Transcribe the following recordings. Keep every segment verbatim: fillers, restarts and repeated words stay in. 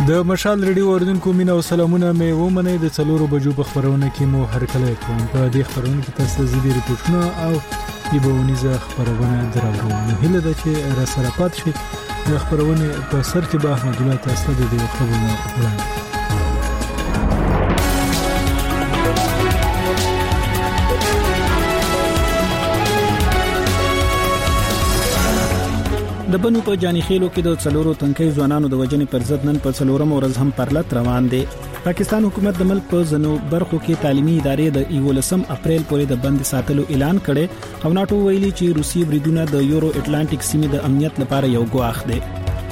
د مشال ریډیو اوریدونکو مینه او سلامونه مې ومنئ. د څلورو بجو په خبرونه کې مو هرکلی کوم. په دې خبرونه کې تاسو ته ځینې ریپورتونه او یبونیزه خبرونه درلودو. هیله ده چې را سره پات شي. د خبرونه په سر کې به احمد الله تاسو ته د دې خبرونه وړاندې. د بنو په جاني خېلو کې د څلورو تنکي ځوانانو د وجنې پر ضد نن په څلورم ورځ هم پرلط روان دي. پاکستان حکومت د ملک په ځنو برخو کې تعلیمي ادارې د یولسم اپریل پورې د بند ساتلو اعلان کړي او ناتو ویلي چې روسي بریدونه د یورو اټلانټیک سیمې د امنیت لپاره یو ګواښ دی.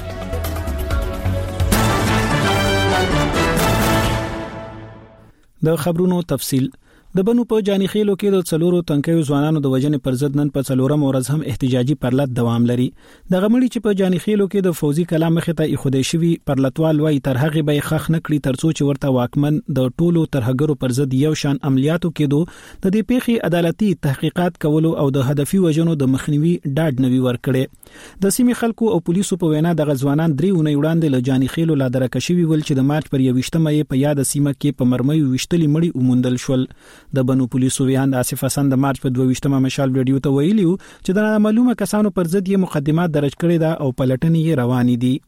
د خبرونو تفصيل. د بنو په جاني خېلو کې د څلورو تنکيو ځوانانو د وجنې پر ضد نن په څلورم ورځ هم احتجاجي پرلط دوام لري. د غمړي چې په جاني خېلو کې د فوزي کلام مخه ته اخودي شوی پرلطوال وای تر هغه به خخ نکړي ترڅو چې ورته واکمن د ټولو ترهګرو پر ضد یو شان عملیاتو کېدو د دې پیخي عدالتي تحقیقات کولو او د هدفي وجنو د مخنیوي ډاډ نوي ورکړي. د سیمې خلکو او پولیسو په وینا د غزوانان درې ونې وړاندې له جاني خېلو لا درکشوي ول چې د مارچ پر یوشتمه یې په یاد سیمه کې په مرمۍ وشتلې مړی ومندل شول. د بنو پولیسو ویان آصف حسن د مارچ په دوه ویشتمه مشال ریډیو ته ویلیو چې د معلومه کسانو پر ضد یې مقدمات درج کړي دا او پلټنې روانې دي.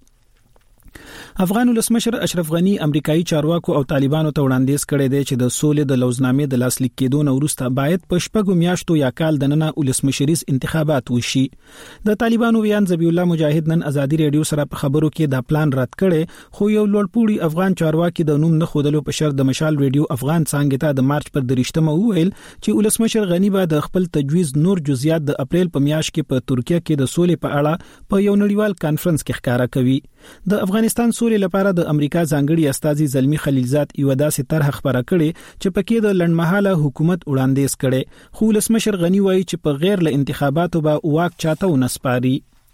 افغان ولسمشر اشرف غنی امریکایي چارواکو او طالبانو ته وړاندیز کړی دی چې د سولې د لوزنامې د لاسلیک کېدو نه وروسته باید په شپږو میاشتو یا کال دننه ولسمشریز انتخابات وشي. د طالبانو ویان ذبیح الله مجاهد نن ازادي ریډیو سره په خبرو کې دا پلان رد کړي خو یو لوړپوړي افغان چارواکي د نوم نه خودلو په شرط د مشال ریډیو افغان څنګه ته د مارچ پر درشتمه وویل چې ولسمشر غنی به د خپل تجویز نور جزئیات د اپریل په میاشت کې په ترکیه کې د سولې په اړه په یو نړیوال کانفرنس کې ښکارا کوي. د افغانستان سولې لپاره د امریکا ځانګړي استاذي زلمی خلیلزاد یو داسې طرح خبره کړي چې پکې د لړمحاله حکومت وړاندیز کړي خو ولسمشر غنی وایي چې په غیر له انتخاباتو به واک چاته ونسپاري.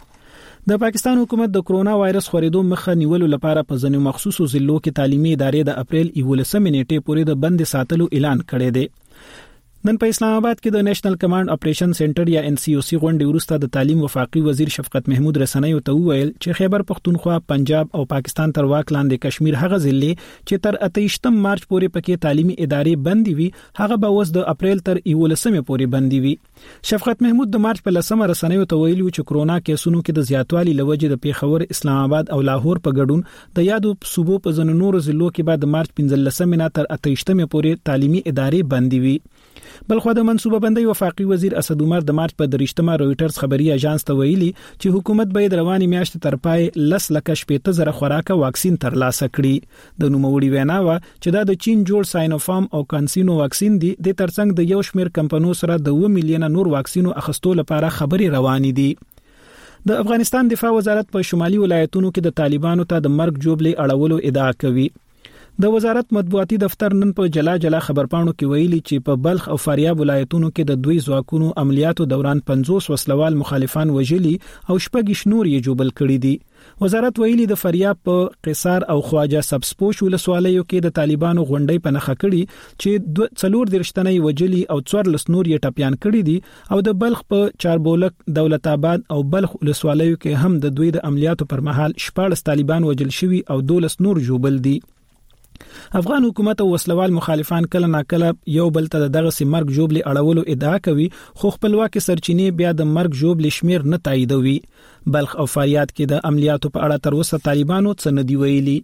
د پاکستان حکومت د کرونا وایرس خورېدو مخه نیولو لپاره په ځینو مخصوصو ضلعو کې تعلیمي ادارې د اپریل یولسمې نیټې پورې د بند ساتلو اعلان کړی دی. نن په اسلام آباد کې د نېشنل کمانډ اپریشن سنټر یا ان سی او سی غونډې وروسته د تعلیم وفاقي وزیر شفقت محمود رسنیو ته وویل چې خیبر پختونخوا، پنجاب او پاکستان تر واک لاندې کشمیر هغه ضلع چې تر اتهشتم مارچ پورې پکې تعلیمي ادارې بندي وي هغه به اوس د اپریل تر یولسمې پورې بندي وي. شفقت محمود د مارچ په لسمه رسنیو ته ویلي چې کرونا کیسونو کې د زیاتوالي لوجې د پیښور، اسلام آباد او لاهور په ګډون د یادو صوبو په ځینو نورو ضلعو کې بعد مارچ پنځلسمې نه تر اتهشتمې پورې تعلیمي ادارې بندي وي. بلخو د منصوبه بندي وفاقي وزیر اسد عمر د مارچ په درشتمه رويټرز خبري اژانس ته ویلي چې حکومت به د رواني میاشتې تر پای لس لک شپږ زره خوراکه واکسین ترلاسه کړي. د نوموړي وینا و چې دا د چین جوړ ساينوفارم او کانسینو واکسین دي د ترڅنګ د یو شمېر کمپنیو سره د و میلیونه نور واکسینو اخستو لپاره خبري روانې دي. د افغانستان دفاع وزارت په شمالي ولایتونو کې د طالبانو ته د مرګ جوړلې اړولو ادعا کوي. د وزارت مطبوعاتي دفتر نن په جلا جلا خبرپاڼو کې ویلي چې په بلخ او فاریاب ولایتونو کې د دوی ځواکونو عملیاتو دوران پنځوس وسلوال مخالفان وژلي او شپږ شنور یې جوبل کړي دي. وزارت ویلي د فاریاب په قصار او خواجه سبسپوش ولسوالیو کې د طالبانو غونډې په نخښه کړي چې څلور درشتنې وجلي او څوار لسنور یې ټپيان کړي دي او د بلخ په چاربولک، دولت آباد او بلخ ولسوالیو کې هم د دوی د عملیاتو پر مهال شپږ طالبان وجل شوي او دولس نور جوبل دي. افغان حکومت او وسلوال مخالفان کله ناکله یو بل ته دغه سي مرګ جوړلې اړولو ادعا کوي خو خپلواکي سرچینې بیا د مرګ جوړلې شمیر نه تاییدوي. بلخ او فاریاب کې د عملیاتو په اړه تر اوسه طالبانو څه نه دی ویلي.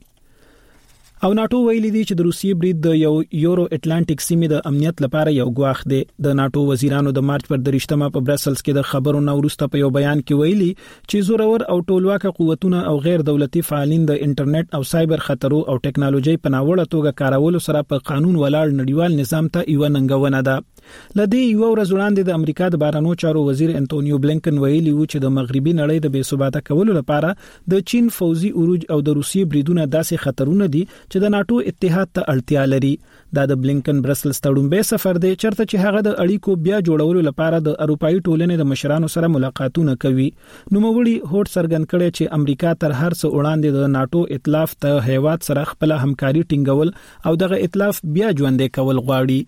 او ناتو ویلي دي چې د روسي برید د یو یورو اټلانټیک سیمې د امنیت لپاره یو ګواښ دی. د ناتو وزیرانو د مارچ پر درشتمه په برسلز کې د خبرو نو وروسته په یو بیان کې ویلي چې زورور او ټولواکه قوتونه او غیر دولتي فعالین د انټرنیټ او سایبر خطرو او ټکنالوژي په ناوړه توګه کارولو سره په قانون ولاړ نړیوال نظام ته یو ننګونه ده. لدې یو ورځ وړاندې د امریکا د بهرنیو چارو وزیر انټونیو بلنکن ویلي و چې د مغربي نړۍ د بې ثباته کولو لپاره د چین فوزي عروج او د روسي بریدونه داسې خطرونه دي چې د ناتو اتحاد ته اړتیا لري. دا د بلنکن برسلز تړونبه سفر دی چرته چې هغه د اړیکو بیا جوړولو لپاره د اروپאי ټولنې د مشرانو سره ملاقاتونه کوي. نو موړي هوټ سرګن کړي چې امریکا تر هر څه وړاندې د ناتو ائتلاف ته هیواد سره خپل همکاري ټینګول او دغه ائتلاف بیا ژوندې کول غواړي.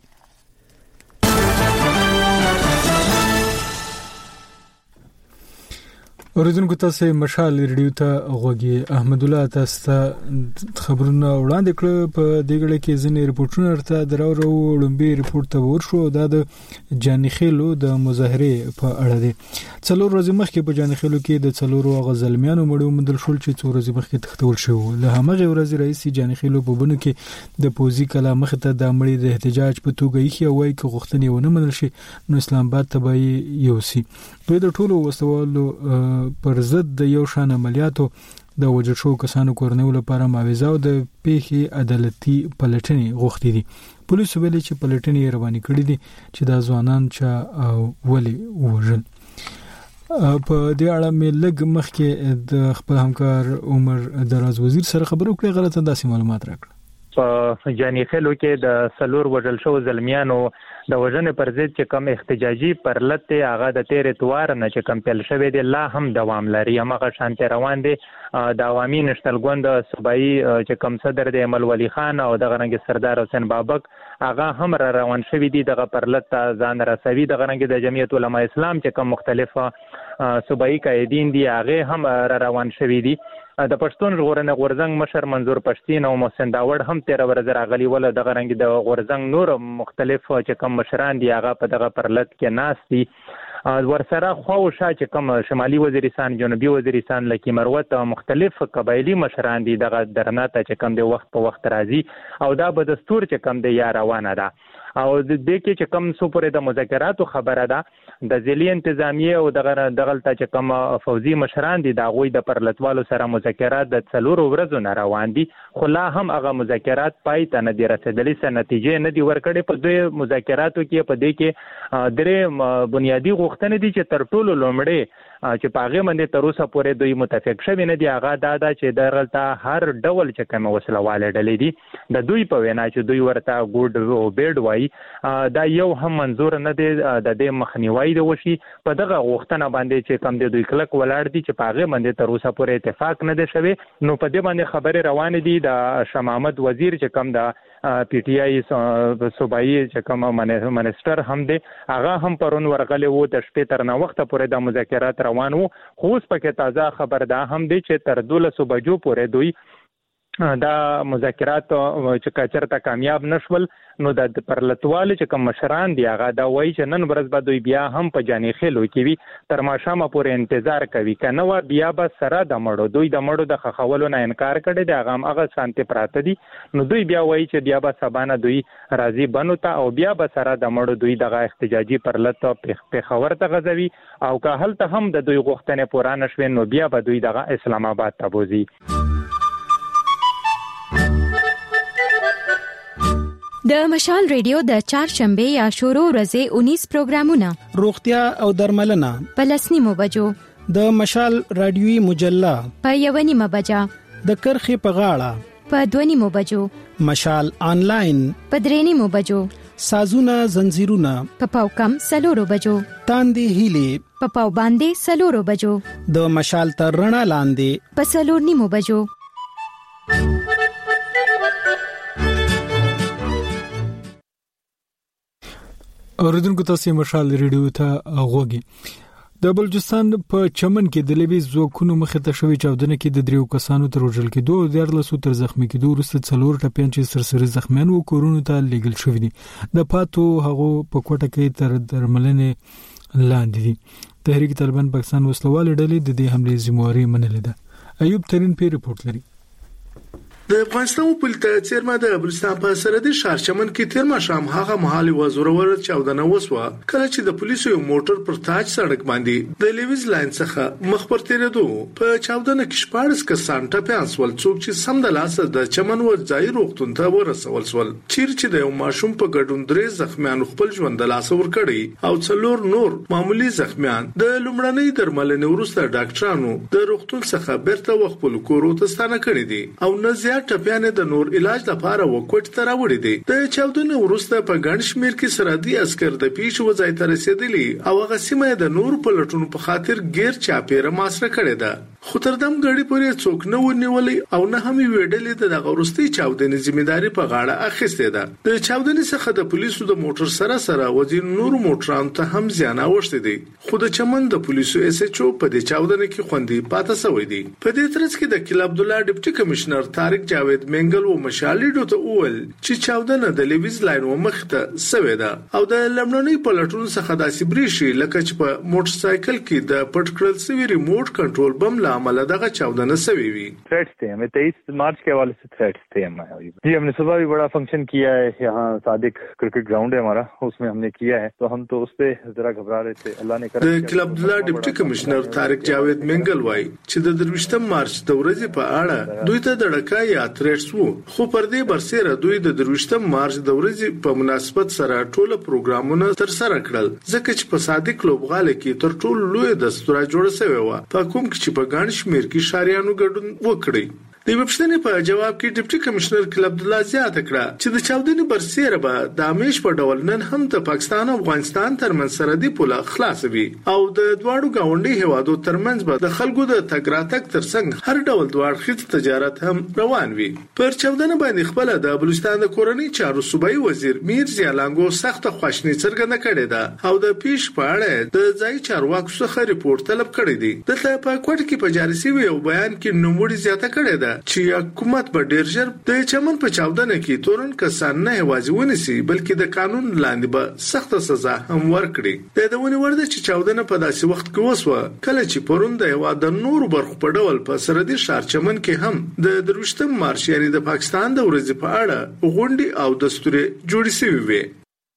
اوریدونکو تاسو مشال ریډیو ته غوږی احمد الله تاسو خبرونه وړاندې کړ په دغه کې ځینې ریپورتونه ارته دراورو لومبي ریپورت ته ورشو دا د جانیخیلو د مظاهره په اړه دی. څلور ورځې مخکې په جانیخیلو کې د څلورو غزلمیانو مړو مندل شول چې څو ورځې مخکې تختول شو. له همغه ورځې رئیس جانیخیلو په بونو کې د پوزي کلا مخ ته د مړي د احتجاج په توګه یې وایي چې غوښتنې ونه منل شي نو اسلام آباد ته به یوسي. په د ټولو وسوالو پر ضد د یو شان عملیاتو د وجود شو کسانو کورنیو لپاره معاوضه او د پیښې عدالتي پلټنې غوښتي دي. پولیسو ویلي چې پلټنې روانې کړې دي چې دا ځوانان چا ولې وژل. په دې اړه مې لږ مخکې د خپل همکار عمر دراز وزیر سره خبرو کړې غلطه داسې معلومات راکړه. په جانیخیلو کې د سلور وژل شو زلمیانو د وژنې پر ضد چې کوم احتجاجي پرلط هغه د تیر اتوار نه چې کوم پیل شوی دی لا هم دوام لري. هغه شانتي روان دي. د عوامي نشتل ګوند صوبایي چې کوم صدر دی مل ولی خان او د غرنګ سردار حسین بابک هغه هم را روان شوی دي. دغه پرلط ځان رسوي د غرنګ د جمعیت علما اسلام چې کوم مختلفه صوبایي قائدین دي هغه هم را روان شوی دي. د پښتون ژغورنې غورزنګ مشر منظور پښتین او محسن داوړ هم تیر ورځ راغلي ول د غرنګ د غورزنګ نور مختلف چې کوم مشران دي هغه په دغه پرلط کې ناس دي. ورسره خو شا چې کوم شمالي وزیرستان جنوبي وزیرستان لکه مروت مختلف قبایلی مشران دي دغه درناته چې کوم د وخت په وخت راځي او دا به دستور چې کوم د یا روانه ده او د دې کې چې کوم سو پرې د مذاکراتو خبره ده د ځلی انتظامیه او دغه دغلته چې کوم فوزي مشران دي دا غوي د پرلطوالو سره مذاکرات د څلورو ورځو نه روان دي خو لا هم هغه مذاکرات پای ته نه دي رسیدلي څه نتیجې نه دي ورکړې. په دوی مذاکراتو کې په دې کې درې بنیادی غوښتنې دي چې تر ټولو لومړی چې پاغه باندې تر اوسه پورې دوی متفق شوي نه دي هغه دا ده چې دغلته هر ډول چې کوم وسلواله ډلې دي د دوی په وینا چې دوی ورته ګوډ او بیډ وایي دا یو هم منظور نه دی د دې مخنیوي د وشي. په دغه غوښتنه باندې چې کوم د دوی کلک ولاړ دي چې پاغه باندې تر اوسه پورې اتفاق نه دی شوی نو په دې باندې خبره روان دي. د شاه محمد وزیر چې کوم د پی ټی آی صوبایي چې کوم منسټر هم دی هغه هم پرون ورغلی وو د شپې تر نه وخت پورې د مذاکرات روان وو. خو اوس پکې تازه خبر ده هم دی چې تر دولسو بجو پورې دوی دا مذاکرات چې کچرته کامیاب نشول نو د پرلطوال چې کوم مشران دی هغه دا وایي چې نن ورځ به دوی بیا هم په جانیخیلو کې وي تر ماښامه پورې انتظار کوي کنه و بیا به سره د مړو دوی د مړو د خخولو نه انکار کړي دی هغه هغه شانتي پراته دي نو دوی بیا وایي چې بیا به سبانه دوی راضي بنو ته او بیا به سره د مړو دوی دغه احتجاجي پرلط په خبر ته غځوي او که هلته هم د دوی غوښتنې پوره نشوي نو بیا به دوی دغه اسلام آباد ته بوزي. د مشال ریډیو د چهارشنبه یا شروع ورځې اونیس پروګرامونه روغتیا او درملنه په لسنیمو بجو د مشال رادیوي مجله په یو نیمه بجا د کرخي په غاړه په دوه نیمو بجو مشال آنلاین په درې نیمو بجو سازونه زنجیرونه په پاو کم سلورو بجو تاندې هیلې په پاو باندې سلورو بجو د مشال تر رڼا لاندې په سلور نیمو بجو. اوریدونکو تاسو مشال ریډیو ته غوږی. د بلوچستان په چمن کې د لوي ځواکونو مخه ته شوی چاودنه کې د دریو کسانو تر وژل کېدو او د لسو تر زخمی کېدو وروسته څلور ټپيان چې سرسري زخمیان وو کورونو ته لیږل شوی دي. د پاتو هغه په کوټه کې تر درملنې لاندې دي. تحریک طالبان پاکستان وسلواله ډلې د دې حمله ذمہواری منلې ده. ایوب ترين په ریپورت لري. د افغانستان پولیس چیرمه د بلوچستان په سرحدي ښار چمن کې تیر ماښام هغه مهال وزورور چاودنه وسوه کله چې د پولیسو یو موټر پر تاج سړک باندې د لیویز لاین څخه مخ پر تیرېدو په چاودنه کې شپږ کسان ټپيان سول څوک چې سم د لاسه د چمن ور ځای روغتون ته ورسول سول چیر چې د یو ماشوم په ګډون درې زخمیان خپل ژوند د لاسه ور کړی او څلور نور معمولی زخمیان د لومړنۍ درملنې وروسته ډاکټرانو د روغتون څخه بیرته وخپل کورو ته ستانه کړی دي او نه ټپيان د نور علاج لپاره وکټ ته راوړي دي. د چاودنې وروسته په ګڼ شمېر کې سرحدي عسكر د پیښې وځای ته رسیدلي او هغه سیمه د نور په لټونو په خاطر غیر چاپیره ماسره کړې ده. خو تر دم غړي پورې څوک نه ونیولې او نه هم ویډلې د غورستي چاودنې ځمېداري په غاړه اخیستې ده. د چاودنې څخه د پولیسو د موټر سره سره وزیر نور موټرانو ته هم زیان اوښتې دي. خو د چمن د پولیسو اس ایچ او په دې چاودنه کې خوندي پاتې شوی دی. په دې ترڅ کې د کلاب عبدالله ډیپټي کمشنر طارق جاوید منګل او مشالډو ته وویل چې چاودنه د لیویز لاین و مخ ته سوي ده او د لمړنۍ پلټون څخه داسې بریشي لکه چې په موټر سایکل کې د پټکړل سوي ریموټ کنټرول بم له امله دغه چاودنه سوي وي. थ्रेट्स थे हमें तेईस मार्च के हवाले से थ्रेट्स थे हमारे जी. हमने सुबह भी बड़ा फंक्शन किया है यहाँ सादिक क्रिकेट ग्राउंड है हमारा, उसमें हमने किया है तो हम तो उस पे जरा घबरा रहे थे. अल्लाह ने करा. د کلاب عبدالله ډیپټي کمشنر طارق جاوید منګل وایي چې د درویشتم مارچ د ورځې په اړه دوی ته د ډکا یا تھریټس وو، خو پر دې برسره دوی د درویشتم مارچ د ورځې په مناسبت سره ټول پروګرامونه تر سره کړل ځکه چې په صادق لوبغاله کې تر ټولو لوی دستور جوړ شوی و په کوم کې چې په ګڼ شمېر کې شاریانو ګډون وکړي. د وبښتنې په جواب کې ډیپټي کمشنر کلاب عبدالله زیاته کړه چې د چاودنې برسره به د امیش په ډول نن هم د پاکستان او افغانستان ترمنځ سرحدي پوله خلاص وي او د دواړو گاونډي هیوادو ترمنځ به د خلکو د تګ راتګ ترڅنګ هر ډول دواړخیز تجارت هم روان وي. پر چاودنه باندې خپل د بلوچستان د کورنۍ چارو صوبایي وزیر میر زیالانګو سخت خواشنی څرګنده کړې ده او د پیش په اړه د ځای چارواکو څخه ریپورت طلب کړی دی. دلته په کوټ کې په جاري شوی یو بیان کې نوموړي زیاته کړې ده چې حکومت به ډیر ژر د چمن په چاودنه کې تورن کسان نه یوازې ونیسي بلکې د قانون لاندې به سخت سزا هم ورکړي. د دونه ورده چې چاودنه په داسې وخت کې وسوه کله چې پرون د هوا د نور برخو په ډول په سرحدي ښار چمن کې هم د درویشتم مارچ یعنی د پاکستان د ورځې په اړه غونډې او دستوري جوړې شوې وي.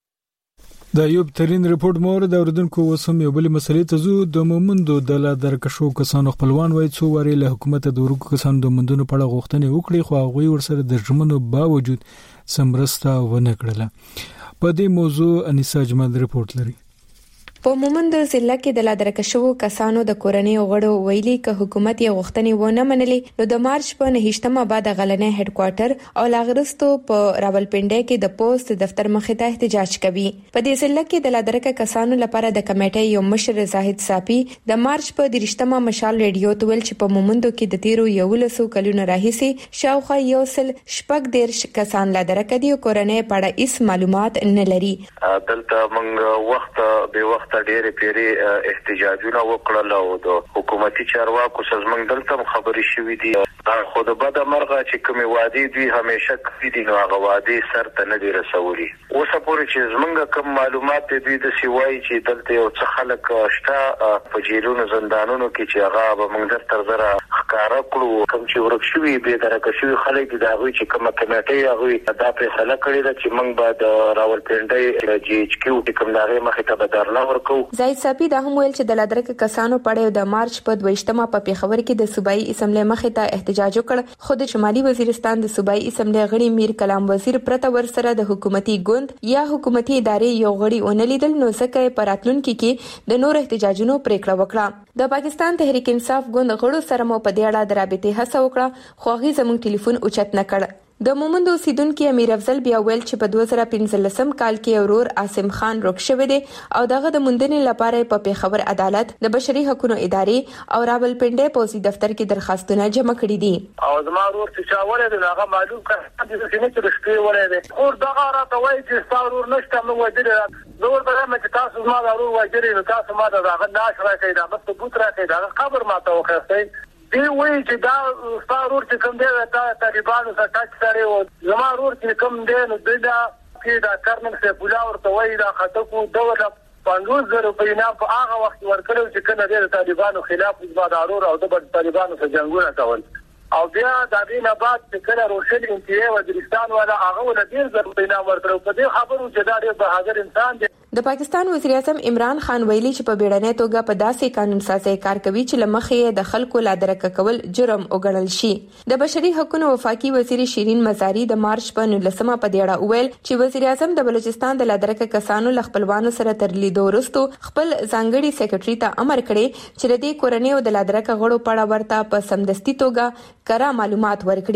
د یوب ترين ریپورت مور د اوردونکو وسم یو بل مسلې ته زو د مومندو د لا درکشو کسانو خپلوان وای څو وری له حکومت د ورکو کسانو د مندونو په اړه غوښتنې وکړي خو هغه ورسره د ژمنو باوجود سمرسته ونه کړله. په دې موضوع انیسا جمال ریپورت لري. په مومندو ضلع کې د لادرکشو کسانو د کورنۍ غړو ویلي ک حکومت یې غوښتنې ونه منلې نو د مارچ په نهشتمه بعد غلنې هډ کوارټر او لاغرستو په راولپنډي کې د پوسټ دفتر مخې ته احتجاج کوي. په دې ضلع کې د لادرکه کسانو لپاره د کمیټې یو مشر زاهد صافي د مارچ په درشتمه مشال ریډیو ته ویل چې په مومندو کې د تیرو یو لسو کلونو راهیسي شاوخوا یو سل شپږ ډیر کسان لادرکه دي کورنۍ په اړه هیڅ معلومات نه لري. دلته موږ وخت به وخت ډېر پیری احتجاجونه وکړل او د حکومتي چارواکو سازمان دلته خبري شوې دي خو د بده مرغه چې کومي وادي دوی همیشه کوي دي نو هغه وادي سر ته نه دی رسولي. اوس پورې چې زمونږ کوم معلومات دوی د سیوای چې دلته یو څه خلک شته په جیلونو زندانونو کې چې هغه به موږ در تر زره ښکارا کړو کوم چې ورک شوی به درکه شوی خلک دي دا وی چې کومه کمیټه هغه دا فیصله کړې ده چې موږ به د راولپنډي جی ایچ کیو کوم دغه مخې ته بدرنه ورکو. زاید صافي دا هم ویل چې د لادرکه کسانو پړې د مارچ په دویشتمه په پیښور کې د صوبایي اسمبلی مخې ته احتجاج وکړ خو د شمالي وزیرستان د صوبایي اسمبلی غړي میر کلام وزیر پرته ورسره د حکومتي ګوند یا حکومتي ادارې یو غړي ونلیدل نو ځکه په راتلونکي کې د نور احتجاجونو پریکړه وکړه. د پاکستان تحریک انصاف ګوند غړو سره مو په دې اړه د رابطې هڅه وکړه خو هغه زموږ ټلیفون اوچت نه کړ. د مومندو اوسیدونکو امیر افضل بیا ویل چې په دوه زره پنځلسم کال کې اورور عاصم خان روک شوی دی او دغه د مندنې لپاره په پیښور عدالت د بشري حقوقو ادارې او راولپنډي پولیس دفتر کې درخواستونه جمع کړي دي. او زما ورور چې چاوله دی هغه معلوم کړ چې څنګه چې رښتیا وره دی او دغه راته وایي چې ستاسو نشته نو وځي نور به مې تاسو ما ورور وځي نو تاسو ما دغه ناش راکې دا بس بوت راکې دا خبر ما ته وکړئ. دی وایي چې دا ستاسو چې کوم دی دا طالبانو سره ټاک سره و زما ورور چې کوم دی نو دا کې دا کرنل څخه بولا ورته وایي دا خطو دوله پنځوس زره په نام په هغه وخت ورکړل چې کله د طالبانو خلاف ځوادارور او د طالبانو سره جنگونه کول او بیا د دې نه بعد چې کله روشل انتیه وزیرستان والا هغه ول ډیر زر په نام ورکړو په دې خبرو چې دا ډیر بهادر انسان دی. د پاکستان وزیر اعظم عمران خان ویلي چې په بیړنۍ توګه په داسې قانون سازي کار کوي چې لمخې د خلکو لادرکه کول جرم وګڼل شي. د بشري حقوقو وفاقي وزیر شیرین مزاری د مارچ په نولسمه په دیړه ویل چې وزیر اعظم د بلوچستان د لادرکه کسانو خپلوانو سره تر لیدو وروسته خپل ځانګړي سیکریټري ته امر کړی چې د کورنۍ او د لادرکه غړو په اړه ورته په سمدستي توګه کره معلومات ورکړي.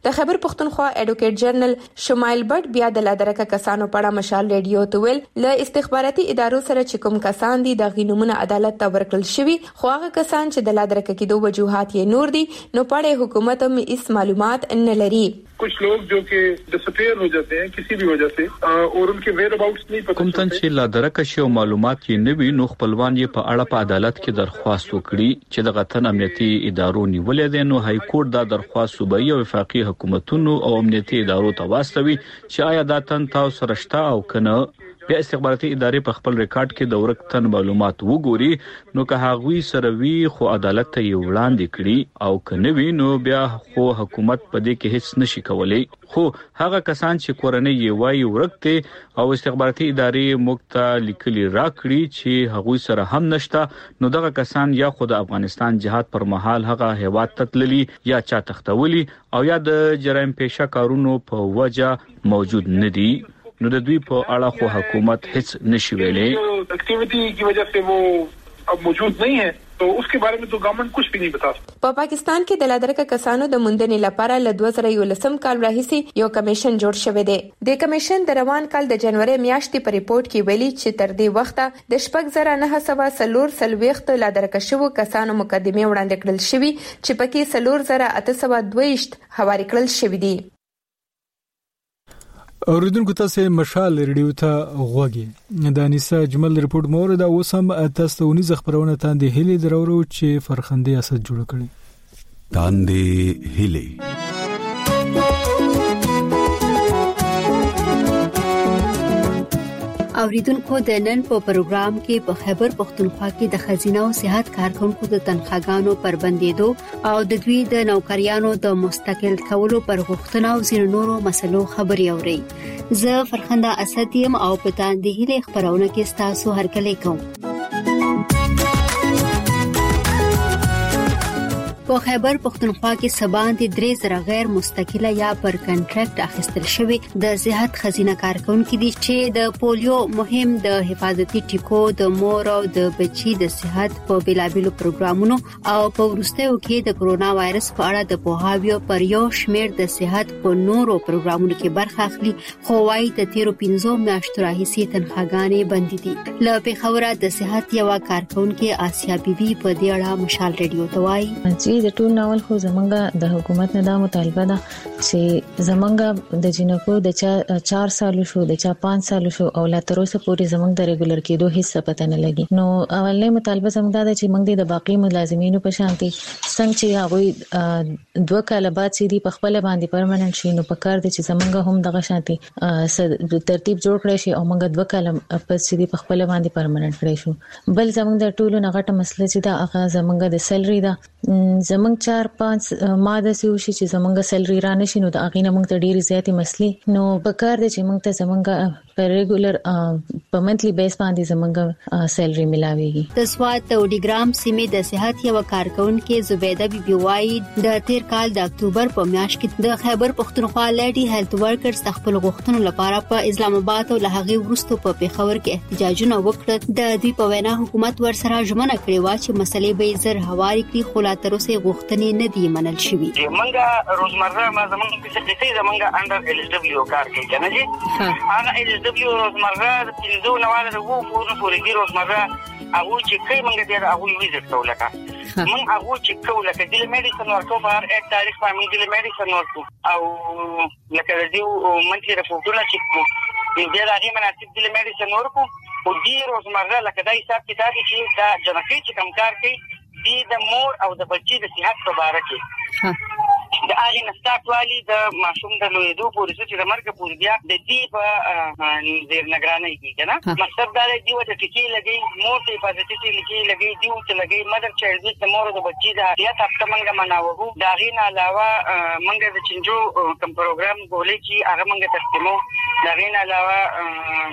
د خیبر پختونخوا ایډوکیټ جنرال شمایل بټ بیا د لادرکه کسانو په اړه مشال ریډیو ته ویل ل استخباراتي ادارو سره چې کوم کسان دي د غینومونه عدالت ته ورکړل شوی خو هغه کسان چې د لادرکه کې دوه وجوهات یې نور دي نو پړې حکومت هم اس معلومات نه لري. कुछ लोग जो कि डिसअपीयर हो जाते हैं किसी भी वजह से और उनके वेयर अबाउट्स नहीं पता کوم تن چې لادرکه شی او معلومات یې نه وي نو خپلوان یې په اړه په عدالت کې درخواست وکړي چې د غتن امنیتي ادارو نیولې دي نو های کورټ دا درخواست صوبایي او وفاقي حکومتونو او امنیتي ادارو ته واستوي چې آیا دا تن تاسو سره شته او کنه بیا استخباراتي ادارې په خپل ریکارډ کې د ورکتن معلومات وګوري نو که هغوی سره وی خو عدالت ته یې وړاندې کړي او کنه وی نو بیا خو حکومت په دې کې هیڅ نشي کولای خو هغه کسان چې کورنۍ یې وایي ورکته او استخباراتي ادارې مکته لیکلي راکړي چې هغوی سره هم نشته نو دغه کسان یا خود افغانستان جهاد پر مهال هغه هیواد تتللی یا چا تختولی او یا د جرایم پیشه کارونو په وجه موجود ندي نو د دوی په اړه خو حکومت هیڅ نشي ویلې ایکټیویټي کی وجہ سے وہ اب موجود نہیں ہے تو اس کے بارے میں تو گورنمنٹ کچھ بھی نہیں بتا سکتا. په پاکستان کې د لادرکه کسانو د موندنې لپاره ل دوه زره یولسم کال راهیسې یو کمیشن جوړ شوی دی. د کمیشن د روان کال د جنوري میاشتې په ریپورت کې ویلي چې تر دې وخته د شپږ زره نه سوه سلور سلويخت لادرکه شوو کسانو مقدمه وړاندې کړل شوی چې پکې سلور زره اته سوه دویشت حواله کړل شوی دي. اوریدونکو تاسو مشال ریډیو ته غوږی د انیسا جمل ریپورت مورد او سم تاسو ونی خبرونه تاندې هلي درورو چې فرخندې اسد جوړ کړي تاندې هلي اوریدونکو د نن په پروګرام کې په خیبر پختونخوا کې د خزینه او صحت کارکونکو د تنخواګانو پر بندیدو او د دوی د نوکریانو د مستقل کولو پر غوښتنه او ځینو نورو مسلو خبري اوري. زه فرخنده اسد یم او په تاندې هلي خبرونه کې تاسو هرکلی کوم. په خیبر پختونخوا کې سباندې درې زره غیر مستقله یا پر کنټراکټ اخیستل شوی د صحت خزینه کارکونکو دي چې د پولیو مهم د حفاظتي ټیکو د مور او د بچي د صحت په بلابلو پروګرامونو او په ورستیو کې د کرونا وایرس په اړه د پوهاوی پر یو شمیر د صحت په نورو پروګرامونو کې برخه اخلي خو وايي د تیرو پنځو میاشتو راهیسې تنخواګانې بندې دي. له پیښوره د صحت یو کارکونکو آسیا بیبي په دې اړه مشال ریډیو ته وايي د ټول ناول خو زمونږ د حکومت نه د مطالبه ده چې زمونږ د جنکو د چار سالو شو د چا پنځه سالو شو او لا تر اوسه پورې زمونږ د ریګولر کېدو هیڅ پته نه لګي. نو اولنې مطالبه زمونږ ده چې موږ د باقي ملازمینو په شانتي څنګه چې هغه دوه کال بعد چې دی په خپل باندې پرمننت شي نو په کار دي چې زمونږ هم دغه شانتي ترتیب جوړ کړی شي او موږ دوه کال پس چې دی په خپل باندې پرمننت کړی شو. بل زمونږ د ټولو نغټه مسله چې دا هغه زمونږ د سیلري ده زمونږ چار پنځه ماده سي وشي چې زمونږ سیلري را نشي نو د اغینه موږ ته ډیره زیاتې مسلې نو په کار دي چې موږ ته زمونږ په ریګولر په منتلی بیس باندې زمونږ سیلري ملاويږي. د سوات د وډیګرام سیمې د صحت یو کارکونکو زبیده بي بي وايي د تیر کال د اکتوبر په میاشت کې د خیبر پختونخوا لیډي هیلث ورکرز خپل غوښتنو لپاره په اسلام آباد او لهغه ورستو په پیښور کې احتجاجونه وکړل. د دوی په وینا حکومت ورسره ژمنه کړې و چې مسلې به زر هواري کړي خو لا تر اوسه غوښتنې نه دي منل شوې. منګه روزمره ما زمونږ په څه کې زمونږ انډر ال اس دبليو کار کوي کنه جی هغه ال اس دبليو روزمره د پنځو نواله وو پورو پورې دی روزمره هغه چې کوي منګه دی هغه ویزټ کولکه من هغه چې کولکه د میډیسن ورکو په هر یک تاریخ باندې د میډیسن ورکو او لکه د یو منتلي رپورټونه چې د دې راځي مناسب د میډیسن ورکو او دی روزمره لکه دا حساب کتاب چې دا جنکی چې کم کار کوي دی د مور او د بچی د صحت په اړه کې د اړین نستاک والی د ماشوم د لویدو پورې چې د مرګ پورې بیا د دې په زیر نگرانی کې کنه مقصد دا دی چې ټکی لګي مور ته حفاظتي ټکی لګي دی چې لګي مدر چایلډ د مور او د بچی د صحت هفته منګه مناوو دا غین علاوه منګه د چنجو کم پروګرام ګولې چې هغه منګه تقسیمو دا غین علاوه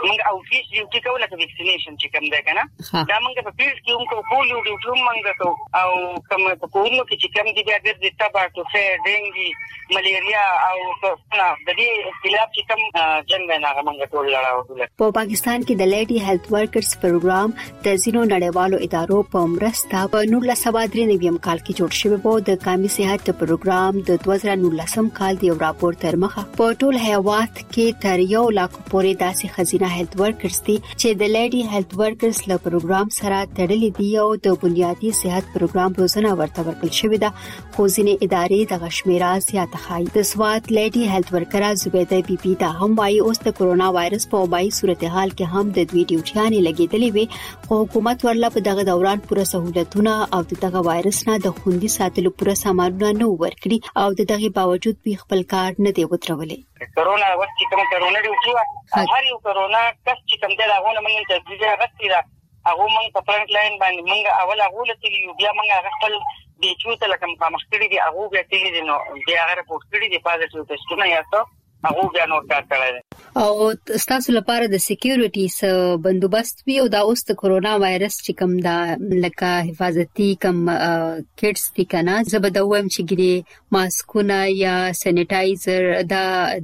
موږ او فیس ډیوټي کوله د ویکسینیشن چې کوم ده کنه دا موږ په پیل کې هم کو پولیو ډیوټي موږ کو او کوم په کورونو کې چې کوم دي بیا د تبا ټوخه ډینګي ملیریا او نه د دې اختلاف چې کوم جنګ نه موږ ټول لړاو. په پاکستان کې د لیډي هیلث ورکرز پروګرام د زینو نړیوالو ادارو په مرسته په نولس سوه درې نوي کال کې جوړ شوی و. د قومي صحت پروګرام د دوه زره نولس کال د یو راپور تر مخه په ټول هیواد کې تر یو لک پورې داسې خزینه هیلث ورکرز دي چې د لیډي هیلث ورکرز له پروګرام سره تړلي دي او د بنیادی صحت پروګرام روزنه ورته ورکړل شوې ده. خو ځینې ادارې د غشمیره زیاته خای. د سوات لیډي هیلث ورکر زبیده بی بی دا هم وايي اوس د کورونا وایرس په وبای صورتحال کې هم د دوی ډیوټیانې لګیدلې وي خو حکومت ورله په دغه دوران پوره سہولتونه او دغه وایرس نه د خوندي ساتلو پوره سامانونه نه ورکړي او دغه باوجود به خپل کار نه دی وترولې. کورونا وخت کې کوم کورونا ډیوټي هر یو کورونا کس چې کوم دی هغه موږ ته ځي غوښتي دا هغه موږ په فرنٹ لاین باندې موږ اول هغه لته بیا موږ خپل د چوت لکه په مخکړي دی هغه بیا تیلی نو بیا هغه پورت کړی دی پازیټیو ټیسټونه یاسو هغه بیا نور کار کړی او تاسو لپاره د سکیورټي س بندوبست وی او دا اوس د کورونا وایرس چې کوم دا لکه حفاظتي کوم کټس دي کنه زبدوم چې ګری ماسکونه یا سینیټایزر دا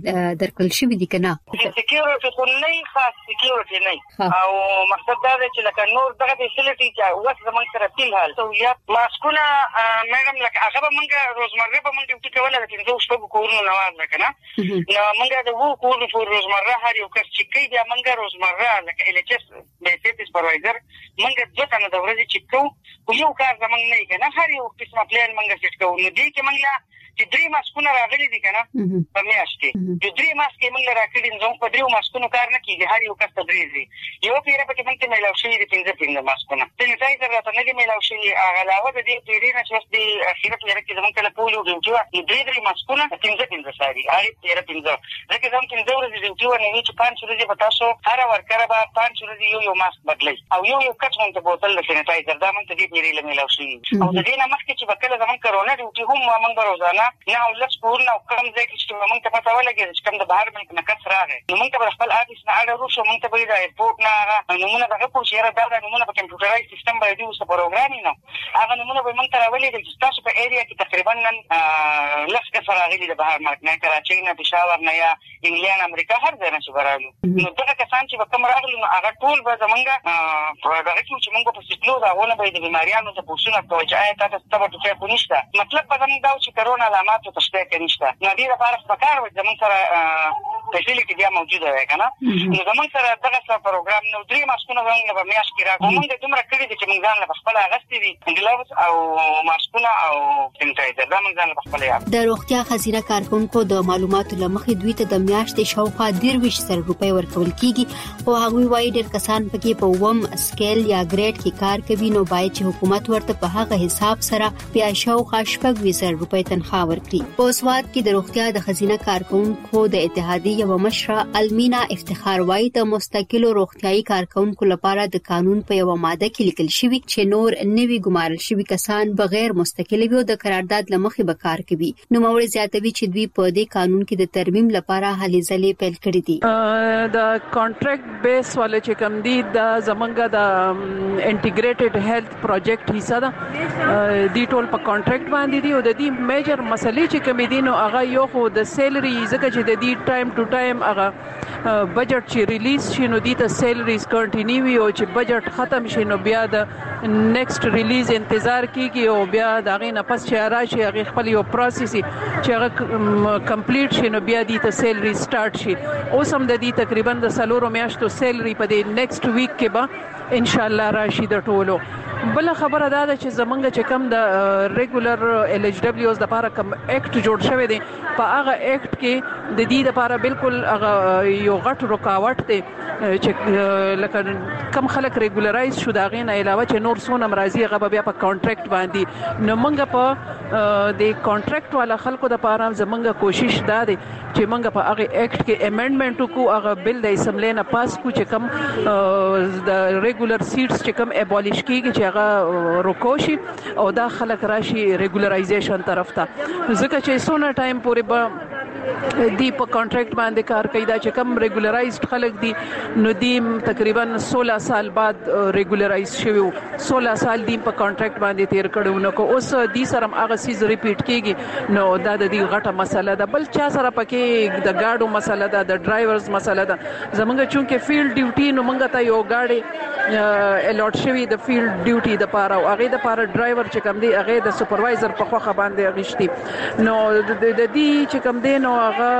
درکل شوی دي کنه سکیورټي خو نه خاص سکیورټي نه او مقصد دا دی چې لکه نور دغه فیسیلیټي چې اوس زمونږ سره فل حال سہولیت ماسکونه میډم لکه هغه به موږ روزمره به موږ ډیوټي کوله چې زه اوس په کورونو نواز کنه نو موږ د وو کورونو پر روزمره هر یو کس چې کوي بیا موږ روزمره لکه ال ایچ اس د سیټ سپروایزر موږ د ځکه د ورځې چې کوو یو کار زمونږ نه کنه هر یو قسمه پلان موږ سیټ کوو نو دې کې موږ چې درې ماسکونه راغلي دي کنه په میاشت کې د درې ماسکې موږ راکړي نو په درې ماسکونو کار نه کیږي هر یو کس ته درې یو پیره په کې موږ ملاو شوی دي پنځه پنځه ماسکونه سینیټایزر راته نه دی ملاو شوی علاوه د دې پیرې نه چې د اخیرت لري کې زموږ کله پولیو ډیوټي درې درې ماسکونه پنځه پنځه ساري هغه پیره پنځه ځکه زموږ پنځه ورځې ډیوټي ونه چې پنځه ورځې په تاسو هر ورکر به پنځه ورځې یو یو ماسک بدلي او یو یو کټ مونږ ته بوتل د سینیټایزر دا مونږ ته دې پیرې ملاو شوی او د دې نه مخکې چې وکړه زموږ کرونا ډیوټي هم موږ روزانه نه ولس کورونه کوم ځای کې موږ ته پته ولګي چې کوم د بهر ملک نه کس راغی نو موږ ته خپل آفیس نه اړه وشو موږ ته به د ایرپورټ نه نمونه دغه په شیره دا نمونه په کمپیوټرایز سیستم باندې اوس پروګرامینګ نو هغه نمونه به موږ ته راولېږي چې تاسو په ایریا کې تقریبا نن لږ کس راغلي د بهر ملک نه کراچۍ نه پېښور نه یا انګلند امریکا هر ځای نه چې راغلي نو دغه کسان چې کوم راغلي نو هغه ټول به زمونږ په دغه کې چې موږ په سیټلو دا ونه به د بیماریانو ته پوښتنه کوي چې آیا تاسو ته به څه خو نشته مطلب به زموږ دا چې کرونا علامات ته شته کې نشته نو دې لپاره فکر وځي زموږ سره فیسیلیټي بیا موجوده ده کنه نو زموږ سره دغه څه پروګرام نو درې ماسکونه زموږ په میاشت کې راغلي موږ دومره کړی دي چې موږ ځان له خپل اغستې دي ګلوز او ماسکونه او سینیټایزر دا موږ ځان له خپل یاد د روغتیا خزینه کارکونکو د معلوماتو لمخې دوی ته د میاشتې شاوخوا درویش سر روپۍ ورکول کیږي او هغه وايي ډېر کسان پکې په ووم سکیل یا ګریډ کې کار کوي نو باید چې حکومت ورته په هغه حساب سره بیا شاوخوا شپږ ویزر روپۍ تنخواه ورکړي. په سواد کې د روغتیا د خزینه کارکونکو د اتحادیې یو مشره المینا افتخار وايي د مستقلو روغتیايي کارکونکو لپاره د قانون په یو ماده کې لیکل شوی چې نور نوي ګمارل شوی کسان بغیر مستقل وي او د قرارداد لمخې به کار کوي. نو موري زیاتوي چې دوی په دې قانون کې د ترمیم لپاره هلې ځلې پیل کړې دي. د کانټریکټ بیس والے چې کوم دي د زمونږ د انټیګریټډ هیلث پروجیکټ حصہ ده دی ټول په کانټریکټ باندې دي او د دې میجر مسلې چې کوم دي نو هغه یو خو د سیلری ځکه چې د دې ټایم ټو ټایم هغه بجټ چې ریلیز شي نو د سیلریز کنټینیو وي او چې بجټ ختم شي نو بیا د نیکسټ ریلیز انتظار کیږي او بیا دا غي نه پس چې راشي هغه خپل یو پروسس چې هغه کمپلیټ شي نو بیا د سیلری سٹارټ شي اوس هم د دې تقریبا د سلورو میاشتو سیلری په دې نیکسټ ویک کې به ان شاء الله راشي د ټولو. بل خبره دا ده چې زمونږ چې کم د ریګولر ال ایچ ډبلیو اس د لپاره کم اکټ جوړ شوی دی په هغه اکټ کې د دې لپاره بالکل هغه یو غټ رکاوټ دی چې لکه کم خلک ریګولرایز شو دا غي نه علاوه چې نور سونه مرضی هغه بیا په کانټریکټ باندې نو موږ په د کانټریکټ والا خلکو د لپاره زمونږ کوشش دا دی چې موږ په هغه اکټ کې امندمنت کو هغه بل د اسمبلی نه پاس کو چې کم د ریګولر سیټس چې کم ابولیش کیږي چې هغه روکوشي او دا خلک راشي ریګولرایزیشن طرف ته ځکه چې سونه ټایم پورې به دی په کانټریکټ باندې کار کوي دا چې کم ریګولرایزډ خلک دي نو دی تقریبا سولہ سال بعد ریګولرایز شوی سولہ سال دی په کانټریکټ باندې تیر کړو نو کو اوس دی سره هغه سیز ریپیټ کیږي نو دا د دې غټه مسله ده بل چا سره پکې د گاډو مسله ده د ډرایورز مسله ده زمونږ چونکه فیلډ ډیوټي نو مونږ ته یو گاډي الوټ شوی د فیلډ ډیوټي د پاره او هغه د پاره ډرایور چې کم دی هغه د سپروایزر په خوخه باندې غشتي نو د دې چې کم دی نو هغه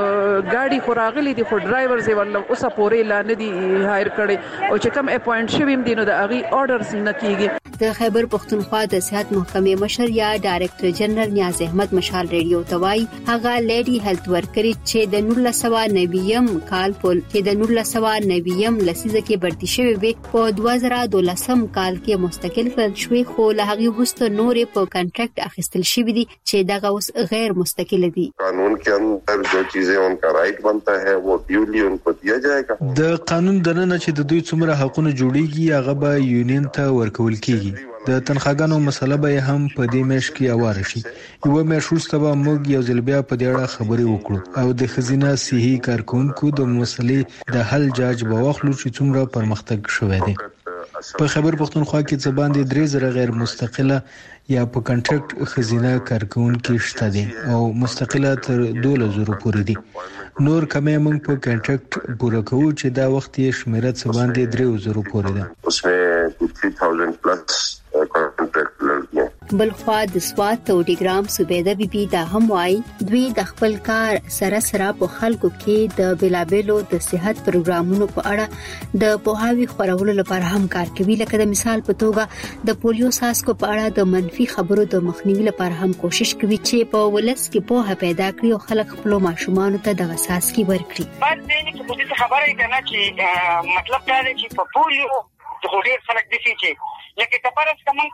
ګاډي خوراغلي دي خو ډرایورز یې ول اوسه پورې لا نه دي هایر کړي او چې کم اپوینټ شویم دي نو د هغه آرډرز نه کیږي د خیبر پختونخوا د صحت محکمې مشر یا ډایریکټر جنرال نیاز احمد مشال ریډیو توای هغه لیډي هیلث ورکر چې د نور لسوا نویم کال پول چې د نور لسوا نویم لسیزه کې برتی شوی وي په دوه زره دولسم کال کې مستقل کړل شوی خو له هغه وروسته نورې په کانټریکټ اخیستل شوی دي چې دغه اوس غیر مستقل دي قانون के अंदर जो चीजें उनका राइट बनता है वो ड्यूली उनको दिया जाएगा د قانون دننه چې د دوی څومره حقونه جوړیږي هغه به یونین ته ورکول کیږي د تنخواګانو مسله به هم په دې مېش کې اواره شي یو مېش وروسته به موږ یو ځل بیا په دې اړه خبرې وکړو او د خزینه صحي کارکونکو د مسلې د حل جاج به واخلو چې څومره پرمختګ شوی دی په خیبر پختونخوا کې څه باندې درې زره غیر مستقله یا په کانټریکټ خزینه کارکونکو شته دي او مستقله تر دوه زره پورې دي نور کمې موږ په کانټریکټ پوره کوو چې دا وخت یې شمیره څه باندې درې زره پورې ده उसमें तीन हज़ार प्लस کانټریکټ لري بل خو د سوات توډیګرام سوبیده بیبي دا هم وای دوی د خپل کار سره سره په خلکو کې د بلابلو د صحت پروګرامونو په اړه د پوهاوی خورولو لپاره هم کار کوي لکه د مثال په توګه د پولیو ساسکو په اړه د منفي خبرو د مخنیوي لپاره هم کوشش کوي چې په ولس کې پوهه پیدا کړي او خلک خپل ماشومان ته د ساسکي ورکړي بعد دې چې په دې خبره کنه چې مطلب دا دی چې په پولیو د ډېر خلک دي چې لکه تپارس کومه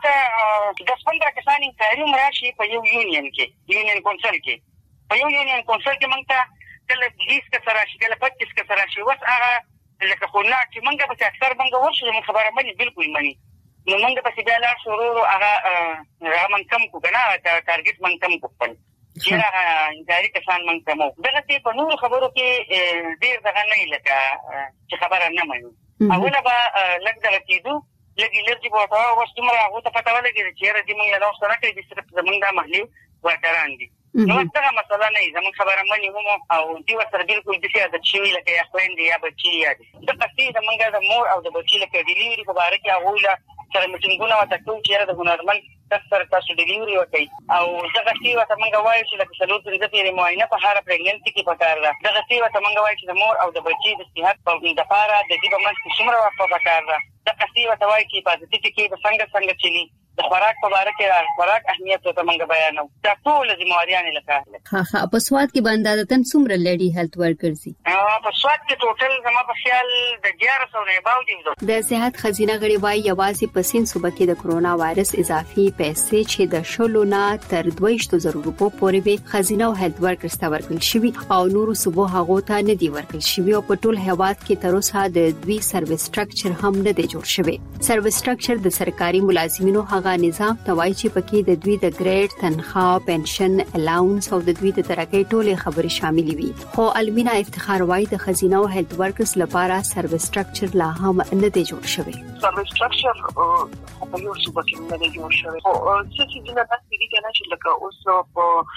د پندرہ کسان انتخابي مراشي په یو یونین کې یونین کونسل کې په یو یونین کونسل کې موږ ته کله بیس کسر راشي کله پچیس کسر راشي وس هغه لکه خو نه چې موږ به اکثر موږ ورشو موږ خبره باندې بالکل مانی نو موږ په بیا لار شروع هغه رامن کم کو کنه ټارګټ من کم کو پن چې انتخابي کسان من کمو دغه ته په نور خبرو کې ډیر ځای نه لکه چې خبره نه مانی اوله به لږ دغه کېدو لګي لږی بوته او څومره هغه ته پته ولګي چې راځي موږ له اوسه راکې د صرف زمونږ د محلي ورکران دي نو څنګه مثلا نه زموږ خبره مانی هم او دی ورسره بالکل د څه د شي لکه یا خويندې یا بچي یا د قصې زمونږ د مور او د بچي لکه ډیلیوري په اړه کې هغه له سره میټینګونه وته کوم چې د هنرمند تاسو تاسو ډیلیوري وکړي او دغه څه وته موږ وایو چې لکه سلوت د پیری معاینه په هر پرېګننسي کې پکار ده دغه څه وته موږ وایو چې د مور او د بچي د صحت په اړه د لپاره د دې په منځ کې څومره وخت پکار ده د قصې وته وایي چې په دې کې به څنګه څنګه چلی د خوراک په اړه کې خوراک اهمیت ته موږ بیانو دا ټول ذمہواریان لکه ها ها په سواد کې باندې عادتن څومره لیډي هیلث ورکرز دي په سواد کې ټوټل زما په خیال د یازده سوه نه باندې د صحت خزینه غړي وايي یوازې په سین صوبه کې د کرونا وایرس اضافي پیسې چې د شلو نه تر دوه زره روپو پورې به خزینه او هیلث ورکرز ته ورکړل شوی او نورو صوبو هغه ته نه دی ورکړل شوی او په ټول هیواد کې تر اوسه د دوی سرویس سټرکچر هم نه دی جوړ شوی سرویس سټرکچر د سرکاري ملازمینو هغه نظام توای چې پکې د دوی د ګریډ تنخواه پنشن الاونس او د دوی د ترقۍ ټولې خبرې شامل وي خو المینا افتخار وايي د خزینه او هیلث ورکرز لپاره سرویس سټرکچر لا هم نه دی جوړ شوی سرویس سټرکچر په یو څه کې نه دی جوړ شوی او څه چې نه تاسو دې کنه چې لکه اوس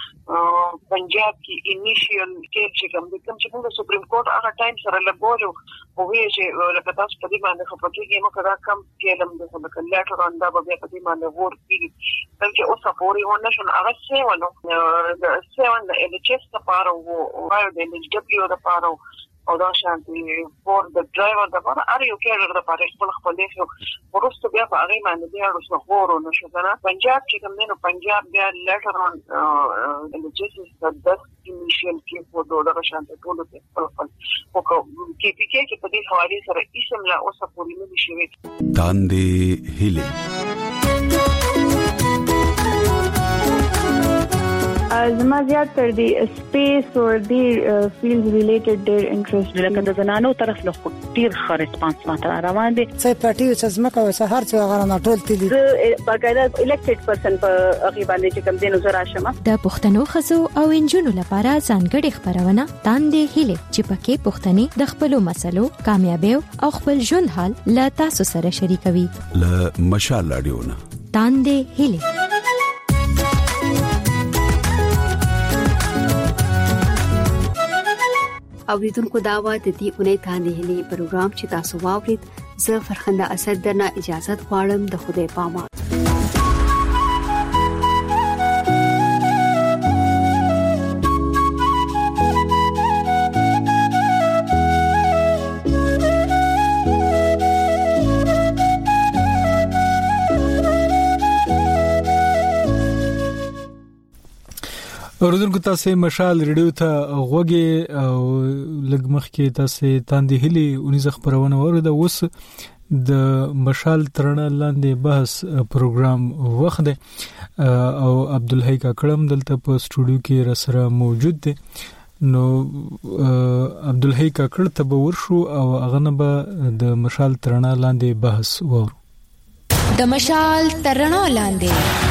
په پنجاب کې انیشیل کې چې کوم د کوم چې د سپریم کورټ هغه ټایم سره لګولو او وی چې لکه تاسو په دې باندې خبرې کې مو کړه کم کېلم د څه لکه لیټر اون دا به په دې باندې ور بلکې اوس پورې ونه شو هغه څه ونه د څه ونه د ایل ایچ اس لپاره او د ایل ایچ ډبلیو لپاره او دا شانتي فور د ډرایور لپاره ار یو کېر لپاره خپل خپل شو ورسته بیا په هغه باندې بیا اوس خورو نشو کنه پنجاب چې کوم نه پنجاب بیا لیټر اون ایل ایچ اس د دس انیشیل کې په دوه شانتي ټول ته خپل خپل او کې پی کې چې په دې حواله سره اسم لا اوس پورې نه شي داندې هله زما زیات تر دی سپیس او دی فیلډ ریلیټډ ډیر انټرست لکه د زنانو طرف له ډیر ښه ریسپانس ماته روان دي. څه پټي چې زمکه وسه هر څه غره نه ټول تلي باقاعده الیکټډ پرسن په هغه باندې چې کوم دینو زرا شمه د پښتنو خزو او انجونو لپاره ځانګړي خبرونه تاندې هله چې پکې پښتني د خپل مسلو کامیابی او خپل ژوند حال له تاسو سره شریکوي. له مشال رادیونا تاندې هله اوریدونکو داوا د دې اونۍ تاندې هلي پروګرام چې تاسو واورید زه فرخنده اسد درنه اجازه غواړم. د خدای پامان. اوردونکو تاسو مشال ریډیو ته غوږی او لګمخ کې تاسو تاندې هلي اونیزه خبرونه ورده. اوس د مشال ترنه لاندې بحث پروګرام وخت دی او عبدالحی کاکړم دلته په سټوډیو کې را سره موجود دی. نو عبدالحی کاکړ ته به ورشو او هغه نه به د مشال ترنه لاندې بحث ورو. د مشال ترنه لاندې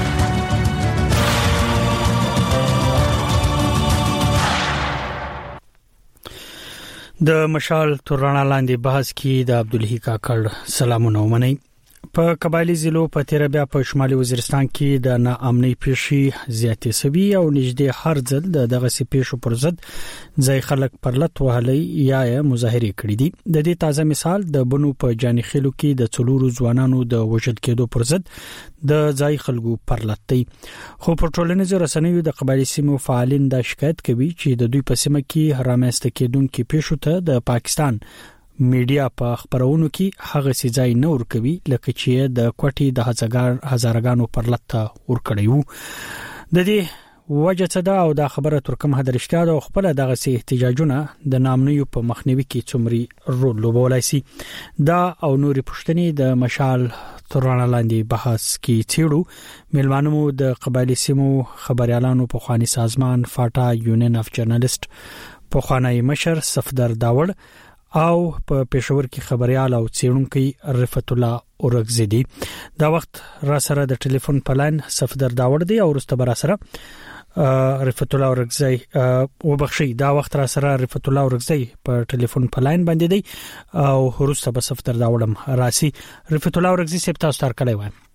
د مشال تورانه لاندې بحث کې د عبدالحی کاکړ سلامونه ومني. په قبایلی ضلعو په تیر بیا په شمالي وزیرستان کې د ناامنۍ پیښې زیاتې سوي او نږدې هر ځل د دغه سي پیښو پر ضد ځای خلک پرلط وهلي یا مظاهره کړې دي. د دې تازه مثال د بنو په جانخیلو کې د څلورو ځوانانو د وژل کېدو پر ضد د ځای خلکو پرلط دی. خو په ټولنیزو رسنیو د قبایلی سیمو فعالین د شکایت کوي چې د دوی په سیمه کې رامنځته کېدونکو پیښو ته د پاکستان میډیا په خبرونو کې هغه سي ځای نه ور کوي لکه چې د کوټي د هزار هزارګانو پرلط ور کړی وو. د دې وجه څه ده او دا خبره ترکم هدرشته ده خپل دغه سي احتجاجونه د نامنیو په مخنیوي کې څومري رول لوبولای سي. دا او نوري پښتني د مشال تورانه لاندې بحث کې چیرو ملمانو د قبایلی سیمو خبريالانو په خواني سازمان فاټا یونین اف جرنالست په خواني مشر صفدر داوړ او په پېښور کې خبريال او څېړونکو رفعت الله اورغزي دي. دا وخت را سره د ټلیفون په لاین صفدر داوړ دی او رسته بر سره رفعت الله اورغزي او بخشي. دا وخت را سره رفعت الله اورغزي په ټلیفون په لاین باندې دی او رسته به صفدر داوړم راسي. رفعت الله اورغزي سپ تاسو تر کړی و.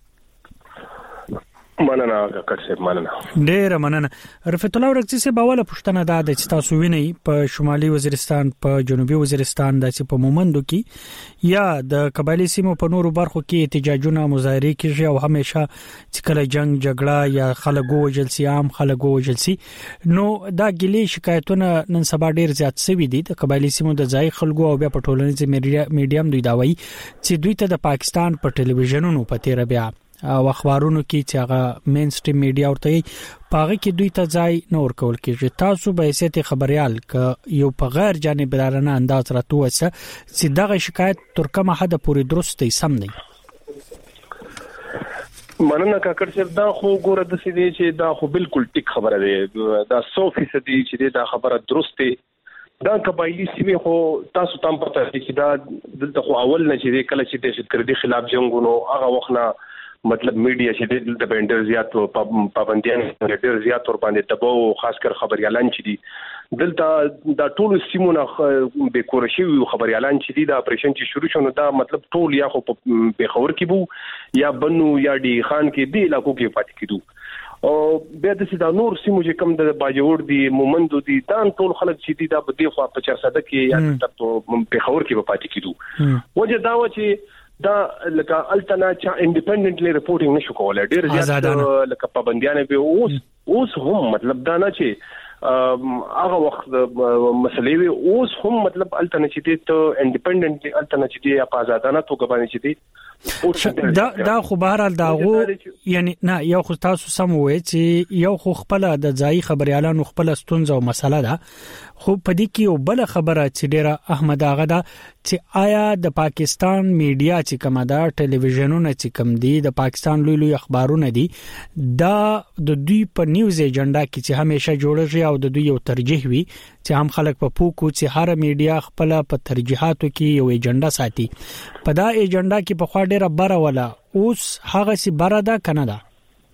مننه کاکړ صاحب مننه. ډیر مننه. رفعت الله اورغزي سپ اوله پښتنه دا د تاسو ویني په شمالي وزیرستان په جنوبي وزیرستان د په مومندو کې یا د قبایلی سیمو په نورو برخو کې احتجاجونه مظاهره کیږي او همیشه چې کله جنگ جګړه یا خلکو وجلسي عام خلکو وجلسي نو دا ګلې شکایتونه نن سبا ډیر زیات سوي دي د قبایلی سیمو د ځای خلکو او بیا په ټولنیز میډیم دوی دا وایي چې دوی ته د پاکستان په ټلویزیونونو په تیر بیا او اخبارونو کې چې هغه مین سټریم میډیا ورته پاغه کې دوی ته ځای نه ورکول کېږي. تاسو به حیثیت خبريال ک یو په غیر جانبدارانه انداز راته وسه چې دغه شکایت تر کومه حد پورې درست دی سم دی. مننه کاکړ صاحب. دا خو ګوره د سې دی چې دا خو بالکل ټیک خبره ده. دا سو فیصد دی چې دا خبره درست دی. دا قبایلی سیمه خو تاسو تام پته چې دا دلته خو اول نه چې کله چې د شتکردي خلاف جنگونو هغه وخت نه مطلب میډیا چې د بندر زیات پابندیان ډېر زیات ور باندې دباو خاص کر خبريالان چې دي دلته دا ټول سیمونه به کورشي خبريالان چې دي دا اپریشن چې شروع شونه دا مطلب ټول یا خو په خبر کې بو یا بنو یا ډي خان کې دی علاقو کې پاتې کېدو او بیا د سیدا نور سیمو چې کم د باجوړ دي مومندو دي دا ټول خلک چې دي دا په دی خو په چر صده کې یا په خبر کې پاتې کېدو وجه دا و چې دا لکه التنا چا انډیپندنټلی ریپورټینګ نشو کولای. ډیر زیات لکه پابندیان به اوس اوس هم مطلب دا نه چې هغه وخت مسلې وي اوس هم مطلب التنا چې ته انډیپندنټلی التنا چې په آزادانه توګه باندې چې دا دا خو بهرال داغو یعنی نه یو خو تاسو سم وای چې یو خو خپل د ځای خبريالانو خپل ستونزه او مسله ده خو په دې کې یو بل خبره چې ډیره احمد اغه ده چې آیا د پاکستان میډیا چې کومه ده ټلویزیونونه چې کوم دي د پاکستان لوی لوی اخبارونه دي دا د دوی په نیوز ایجنډا کې چې همیشه جوړږي او د دوی یو ترجیح وي چې هم خلک په پوکو چې هر میډیا خپل په ترجیحاتو کې یو ایجنډا ساتي په دا ایجنډا کې په خوا ډیره بره ولا اوس هغه سي بره ده کنه ده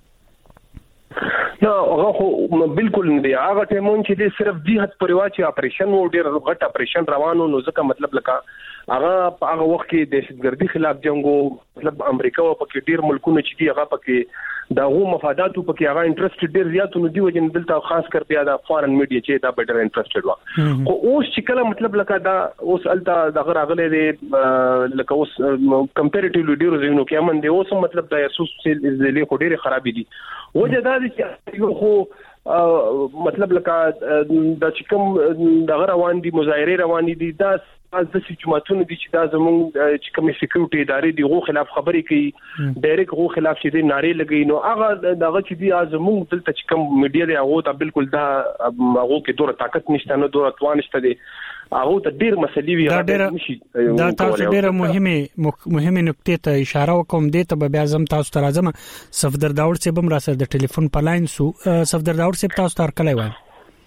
نو هغه بالکل نه دی هغه ټیمون چې د صرف جهاد پرواچي اپریشن و ډیر غټ اپریشن روانو نو ځکه مطلب لکه هغه په هغه وخت کې دهشتګردي خلاف جنگو مطلب امریکا او پکې ډیر ملکونه چې دی هغه پکې داغو مفاداتو پکې هغه انټرست ډیر زیات نو دی وجه دلته خاص کر بیا د فارن میډیا چې دا بیٹر انټرستډ و خو اوس چې کله مطلب لکه دا اوس الته دغه راغله دی لکه اوس کمپیریټیولی ډیر زینو کې امن دی اوس مطلب د اسوس زلي خو ډیر خراب دي وجه دا چې یو خو مطلب لکه د چکم دغه روان دي مظاهره روان دي دا از د سچماتونو دي چې دا زموږ چې کوم سکیورټي ادارې دي غو خلاف خبرې کوي ډایرک غو خلاف چې دي نارې لګي نو هغه دغه چې دي زموږ دلته چې کوم میډیا دی هغه ته بالکل دا هغه کې دوره طاقت نشته نه دوره توان نشته دي هغه ته ډیر مسلې وي دا ډیر دا تاسو ډیره مهمه مهمه نقطه ته اشاره وکوم دې ته بیا زم تاسو ته راځم صفدر داوود صاحب هم را سره د ټلیفون په لاین سو صفدر داوود صاحب تاسو تر کله وای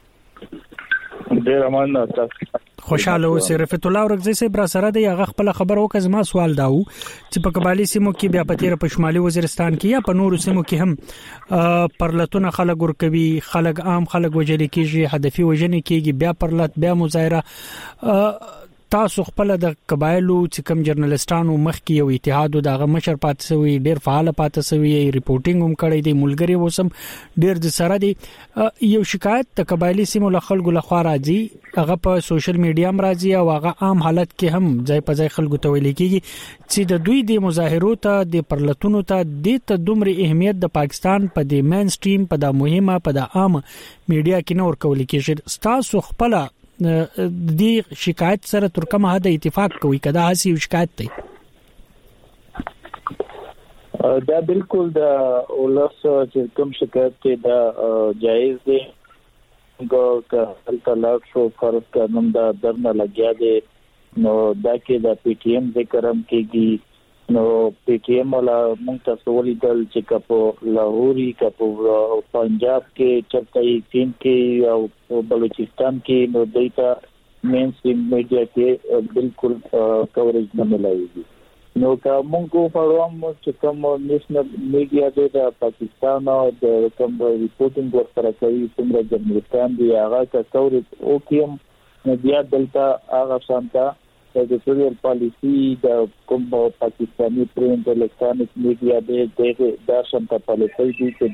ډیر امانه تاسو خوشاله اوسئ. رفعت الله ورغزي صاحب را سره دی هغه خپل خبر وکړ زما سوال داو چې په قبالي سیمو کې بیا په تیر په شمالي وزیرستان کې یا په نورو سیمو کې هم پرلتونه خلک ورکوي خلک عام خلک وجل کېږي هدفي وجنې کېږي بیا پرلت بیا مظاهره تاسو خپل د قبایلو چې کوم جرنالستانو مخ کې یو اتحاد او دغه مشر پات سوی ډیر فعال پات سوی ریپورټینګ هم کړی دی ملګری وسم ډیر د سره دی یو شکایت د قبایلی سیمو له خلکو له خوا راځي هغه په سوشل میډیا هم راځي او هغه عام حالت کې هم ځای په ځای خلکو ته ویل کېږي چې د دوی د مظاهرو ته د پرلتونو ته د ته دومره اهمیت د پاکستان په د مین سټریم په د مهمه په د عام میډیا کې نور کول کېږي تاسو خپل دی شکایت سره تر کومه حد اتفاق کوي کدا هسي شکایت دی دا بالکل دا ولس چې کوم شکایت دی دا جایز دی ګو که تلاب شو فرض قانون دا درنه لګیا دی نو دا کې دا پی ټی ایم ذکرم کېږي نو پی ټی ایم ولا مونږ تاسو ولیدل چې کپو لاهوري کپو پنجاب کې چرته چین کې او بلوچستان کې نو دیتا مین سټریم میډیا کې بالکل کوریج نه ملایي نو کا مونږ په اړه چې کوم نېشنل میډیا د پاکستان او د کوم ریپورټینګ ورسره کوي څومره جرنالستان دی هغه کا کوریج او کوم نو بیا دلته هغه شانته د ایډیټوریال پالیسی د کوم پاکستاني پرنټ الکترونیک میډیا د د شانته پالیسی دي چې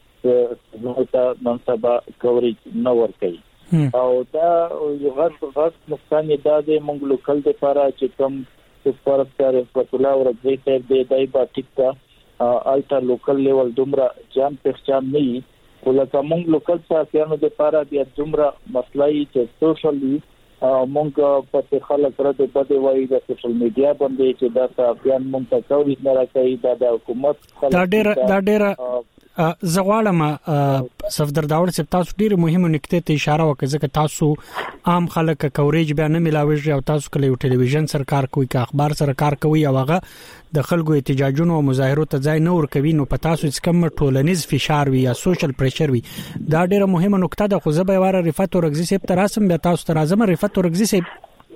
دا نو تا نن سبا کوریج نه ور کوي او دا یو غټ غټ نقصان دا د مونږ لوکل د لپاره چې کوم سپورت سره پټولا ورځي ته د دای په ټیکا الټا لوکل لیول دومره جام پہچان نه ولکه مونږ لوکل ساتيانو د لپاره بیا دومره مسلې چې سوشلی مونږ په خلک راته بده وایي د سوشل میډیا باندې چې دا ځان مونږ ته کوي نه راځي دا د حکومت دا ډېر دا ډېر زغوالم صفدر داوود صاحب تاسو ډېر مهمه نکته ته اشاره وکړه چې تاسو عام خلک کوریج به نه ملاوي او تاسو کله یو ټلویزیون سرکار کوي که اخبار سرکار کوي او هغه د خلکو احتجاجونو او مظاهرو ته ځای نه ور کوي نو په تاسو چې کوم ټولنیز فشار وي یا سوشل پریشر وي دا ډېر مهمه نکته ده خو زه به واره رفعت ورغزي صاحب تراسم به تاسو ترازم رفعت ورغزي صاحب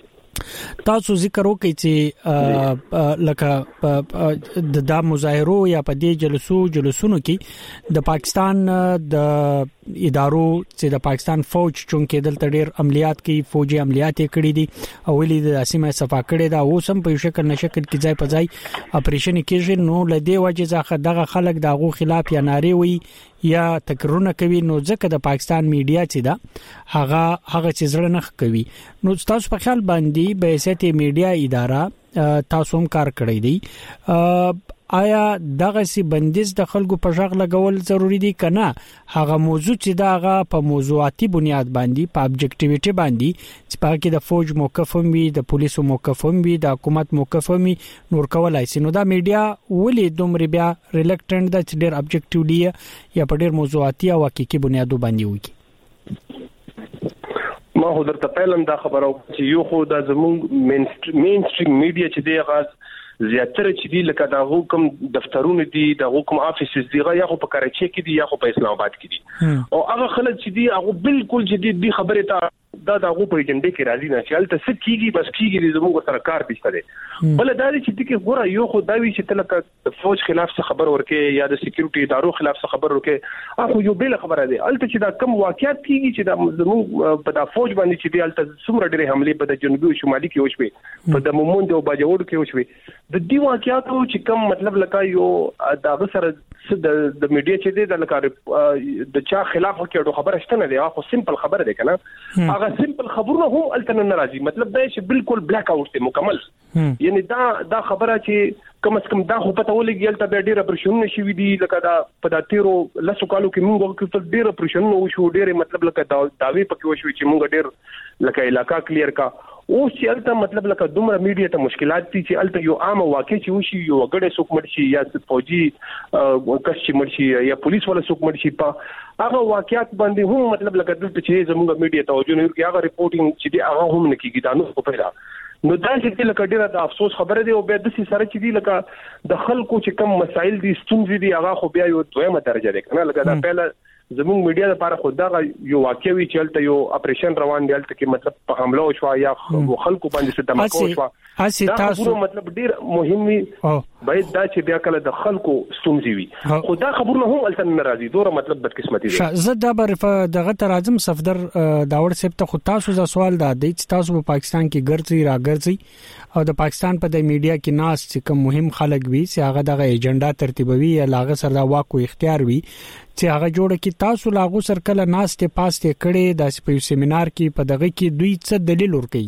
تاسو ذکر وکړئ چې لکه د د مظاهرو یا په دې جلسو جلسونو کې د پاکستان د ادارو چې د پاکستان فوج چونکې دلته ډېر عملیات کوي فوجي عملیات کړي دي او ولې د اسمه صفا کړي دا اوس هم په شکل نشکل کې ځای په ځای اپریشن کېږي نو لدی وجه ځکه دغه خلک دغه خلاف یا ناری وي یا تکررونه کوي نو ځکه د پاکستان میډیا چې دا هغه هغه چې زړه نه کوي نو تاسو په خیال باندې به سیته میډیا اداره تاسو هم کار کړی دی آیا دغه سی بندیز د خلکو په ژغ لګول ضروری دي کنه هغه موضوع چې دغه په موضوعاتي بنیاد باندې په ابجکټیویټي باندې چې په کې د فوج موقف وي د پولیسو موقف وي د حکومت موقف وي نور کولای شي نو دا میډیا ولې دومره بیا ریلیکټنټ د ډېر ابجکټیولی یا په ډېر موضوعاتي او حقيقي بنیادو باندې وي ما خو درته پیلم دا خبره چې یو خو د زموږ مین سټریم میډیا چې دی غاز زیاتره چې دی لکه دا حکم دفترونه دي د حکم افیسز دی یا خو په کراچي کې دي یا خو په اسلام آباد کې دي او هغه خلک چې دی هغه بالکل چې دی خبره ته دا د هغه په ایجنډا کې راځي نه چې الته څه کیږي بس کیږي زموږ سره کار پېښته دي بل دا چې د کې ګوره یو خو دا وی چې تلکه د فوج خلاف څه خبر ورکې یا د سکیورټي ادارو خلاف څه خبر ورکې هغه یو بل خبره ده الته چې دا کم واقعیت کیږي چې د زموږ په د فوج باندې چې دی الته څومره ډېرې حمله په د جنوبي او شمالي کې وشوي په د مومند او باجوړ کې وشوي د دې واقعیاتو چې کم مطلب لکه یو دا سره د د میډیا چې دی د لکه د چا خلاف کې خبره شته نه دی هغه سیمپل خبره ده کنه هغه سیمپل خبرونه هم الته نه راځي مطلب دا چې بالکل بلیک اوټ دی مکمل یعنی دا دا خبره چې کم از کم دا خو پته ولګي الته به ډیره پرشن شي وي دي لکه دا په د تیرو لسو کالو کې موږ کې ډیره پرشن وشو ډیره مطلب لکه داوی پکې وشو چې موږ ډیر لکه علاقہ کلیر کا او چې الته مطلب لکه دومره میډیا ته مشکلات دي چې الته یو عام واقع چې وشي یو غړې څوک مرشي یا فوجي کس چې مرشي یا پولیس ولا څوک مرشي په هغه واقعیت باندې هم مطلب لکه دلته چې زموږ میډیا توجه نه کوي هغه ریپورټینګ چې دی هغه هم نه کیږي دا نو په پیدا نو دا چې لکه ډیره د افسوس خبره دی او بیا د سره چې دی لکه د خلکو چې کم مسایل دي ستونزې دي هغه خو بیا یو دویمه درجه ده کنه لکه دا پهله زموږ میډیا لپاره خود دا یو واقعي چې الته یو اپریشن روان دی الته کې مطلب په حمله او شو یا خلکو باندې څه دماکو شو دا خبره مطلب ډیر مهم وي باید دا چې بیا کله د خلکو ستونزې وي خو دا خبرونه هم الته ناراضي دوره مطلب بدقسمتي دي زه دا برفه دغه تر اعظم صفدر داور صاحب ته خو تاسو ز سوال دا دی چې تاسو په پاکستان کې ګرځي را ګرځي او د پاکستان په د میډیا کې ناس چې کوم مهم خلک وي چې هغه دغه ایجنډا ترتیبوي یا لاغه سره دا واکو اختیار وي چې هغه جوړ کی تاسو لاغو سرکل ناس ته پاسته کړي د سپیو سیمینار کې په دغه کې دوی څه دلیل ورکړي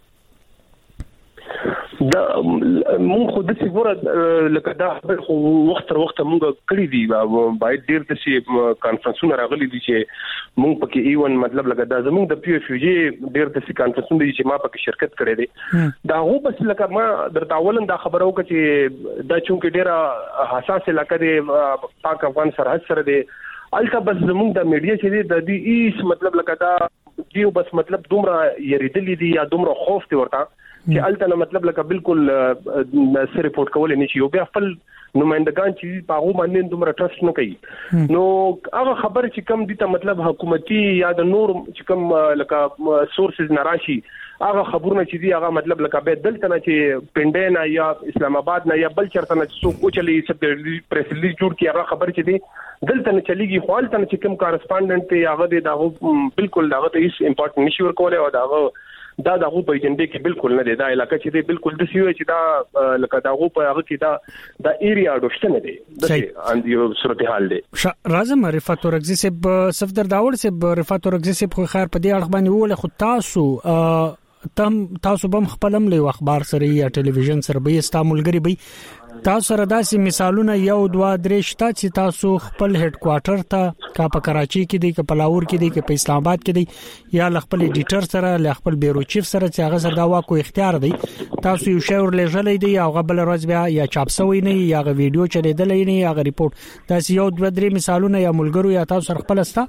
دا مونږ خو د څه ګوره لکه دا خو وخت تر وخت مونږ کړی دی باید ډیر د شي کانفرنسونه راغلي دي چې مونږ پکې ایون مطلب لکه دا زمونږ د پی ایف یو جی ډیر د شي کانفرنسونه دي چې ما پکې شرکت کړې دي دا هو بس لکه ما درته اولن دا خبرو کې چې دا چونکه ډیره حساس علاقه دی پاک افغان سرحد سره دی الته بس زمونږ د میډیا چې دی د دې ایس مطلب لکه دا دیو بس مطلب دومره یریدلې دي یا دومره خوف دی ورته چې الته مطلب لکه بالکل سره ریپورت کول نه شي او بیا خپل نمائندگان چې په هغه باندې دومره ټرست نه کوي نو هغه خبر چې کم دي ته مطلب حکومتي یا د نور چې کم لکه سورسز ناراشي هغه خبرونه چې دي هغه مطلب لکه به دلته نه چې پندین یا اسلام آباد نه یا بل چرته نه څوک چلی سب پریس ریلیز جوړ کی هغه خبر چې دي دلته نه چلیږي خو دلته چې کم کارسپانډنټ ته هغه دی دا بالکل دا ته هیڅ امپورټنت نشي ورکول او دا دا دغه په ایجنډا کې بالکل نه دی دا علاقہ چې دی بالکل د سیوي چې دا لکه دغه په هغه کې دا د ایریا اډوشن دی د اند یو صورتحال دی راځم رفعت اورغزي سب صفدر داور سب رفعت اورغزي سب خو خیر په دې اړه باندې وله خو تاسو تم تاسو بم خپلم له اخبار سره یا ټلویزیون سره به استعمالګری به تاسو سره داسې مثالونه یو دوا درې شته چې تاسو خپل هډ کوارټر ته کا په کراچي کې دی کا په لاهور کې دی کا په اسلام آباد کې دی یا خپل ایډیټر سره ل خپل بیرو چیف سره چې هغه سره دا واکو اختیار دی تاسو یو شاور لږلې دی یا غبل ورځ بیا یا چاپ سوی نه یا غ ویډیو چلیدلې نه یا غ ریپورت داسې یو دوا درې مثالونه یا ملګرو یا تاسو سره خپل استا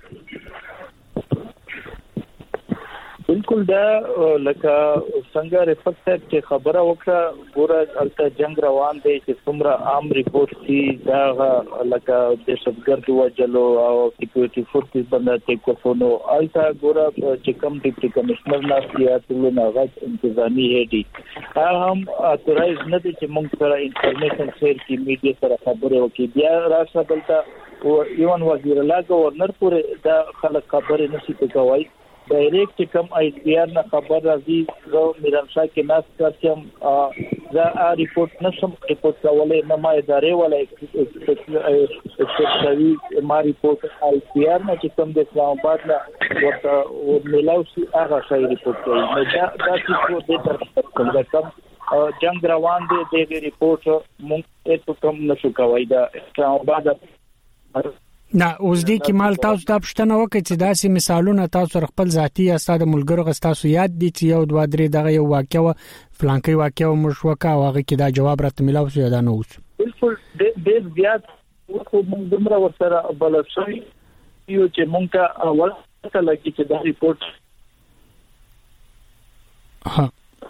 بالکل دا لکه څنګه رفعت صاحب چې خبره وکړه ګوره الته جنگ روان دی چې څومره عام ریپورت دي دا لکه د شپګرد وجلو او سکیورټي فورسز باندې ټیکوفونو الته ګوره چې کوم ډیپټي کمشنر ناسیا ټول ناغت انتظامی هډي هم اتورایز نه دي چې موږ سره انفارمیشن شیر کی میډیا سره خبره وکړي بیا راځه بلته او ایوان وزیر الله گورنر پورې دا خلک خبره نشي کوي ډایرکټ کم آی پی آر نه خبر راځي زه میران شاه کې ناس کړم دا ریپورت نشم ریپورت کولای نه ما ادارې ولا ایکسپیکټوي ما ریپورت آی پی آر نه چې کوم د اسلام آباد نه ورته ملاوي هغه شای ریپورت کوي نو دا دا چې په دې تر کوم جنگ روان دی د ریپورت مونږ هیڅ کوم نشو کوي دا اسلام آباد نه اوس دې کې مال تاسو د پښتنه وکړي چې داسې مثالونه تاسو خپل ذاتی استاد ملګرو غستاسو یاد دي چې یو دوه درې دغه یو واقعه فلانکي واقعه مشوکه واغه کې دا جواب راته ملاو شو دا نه اوس بالکل د زیات خو موږ دمر ورسره بلشي یو چې مونږه اول څه لګي چې دا ریپورت ها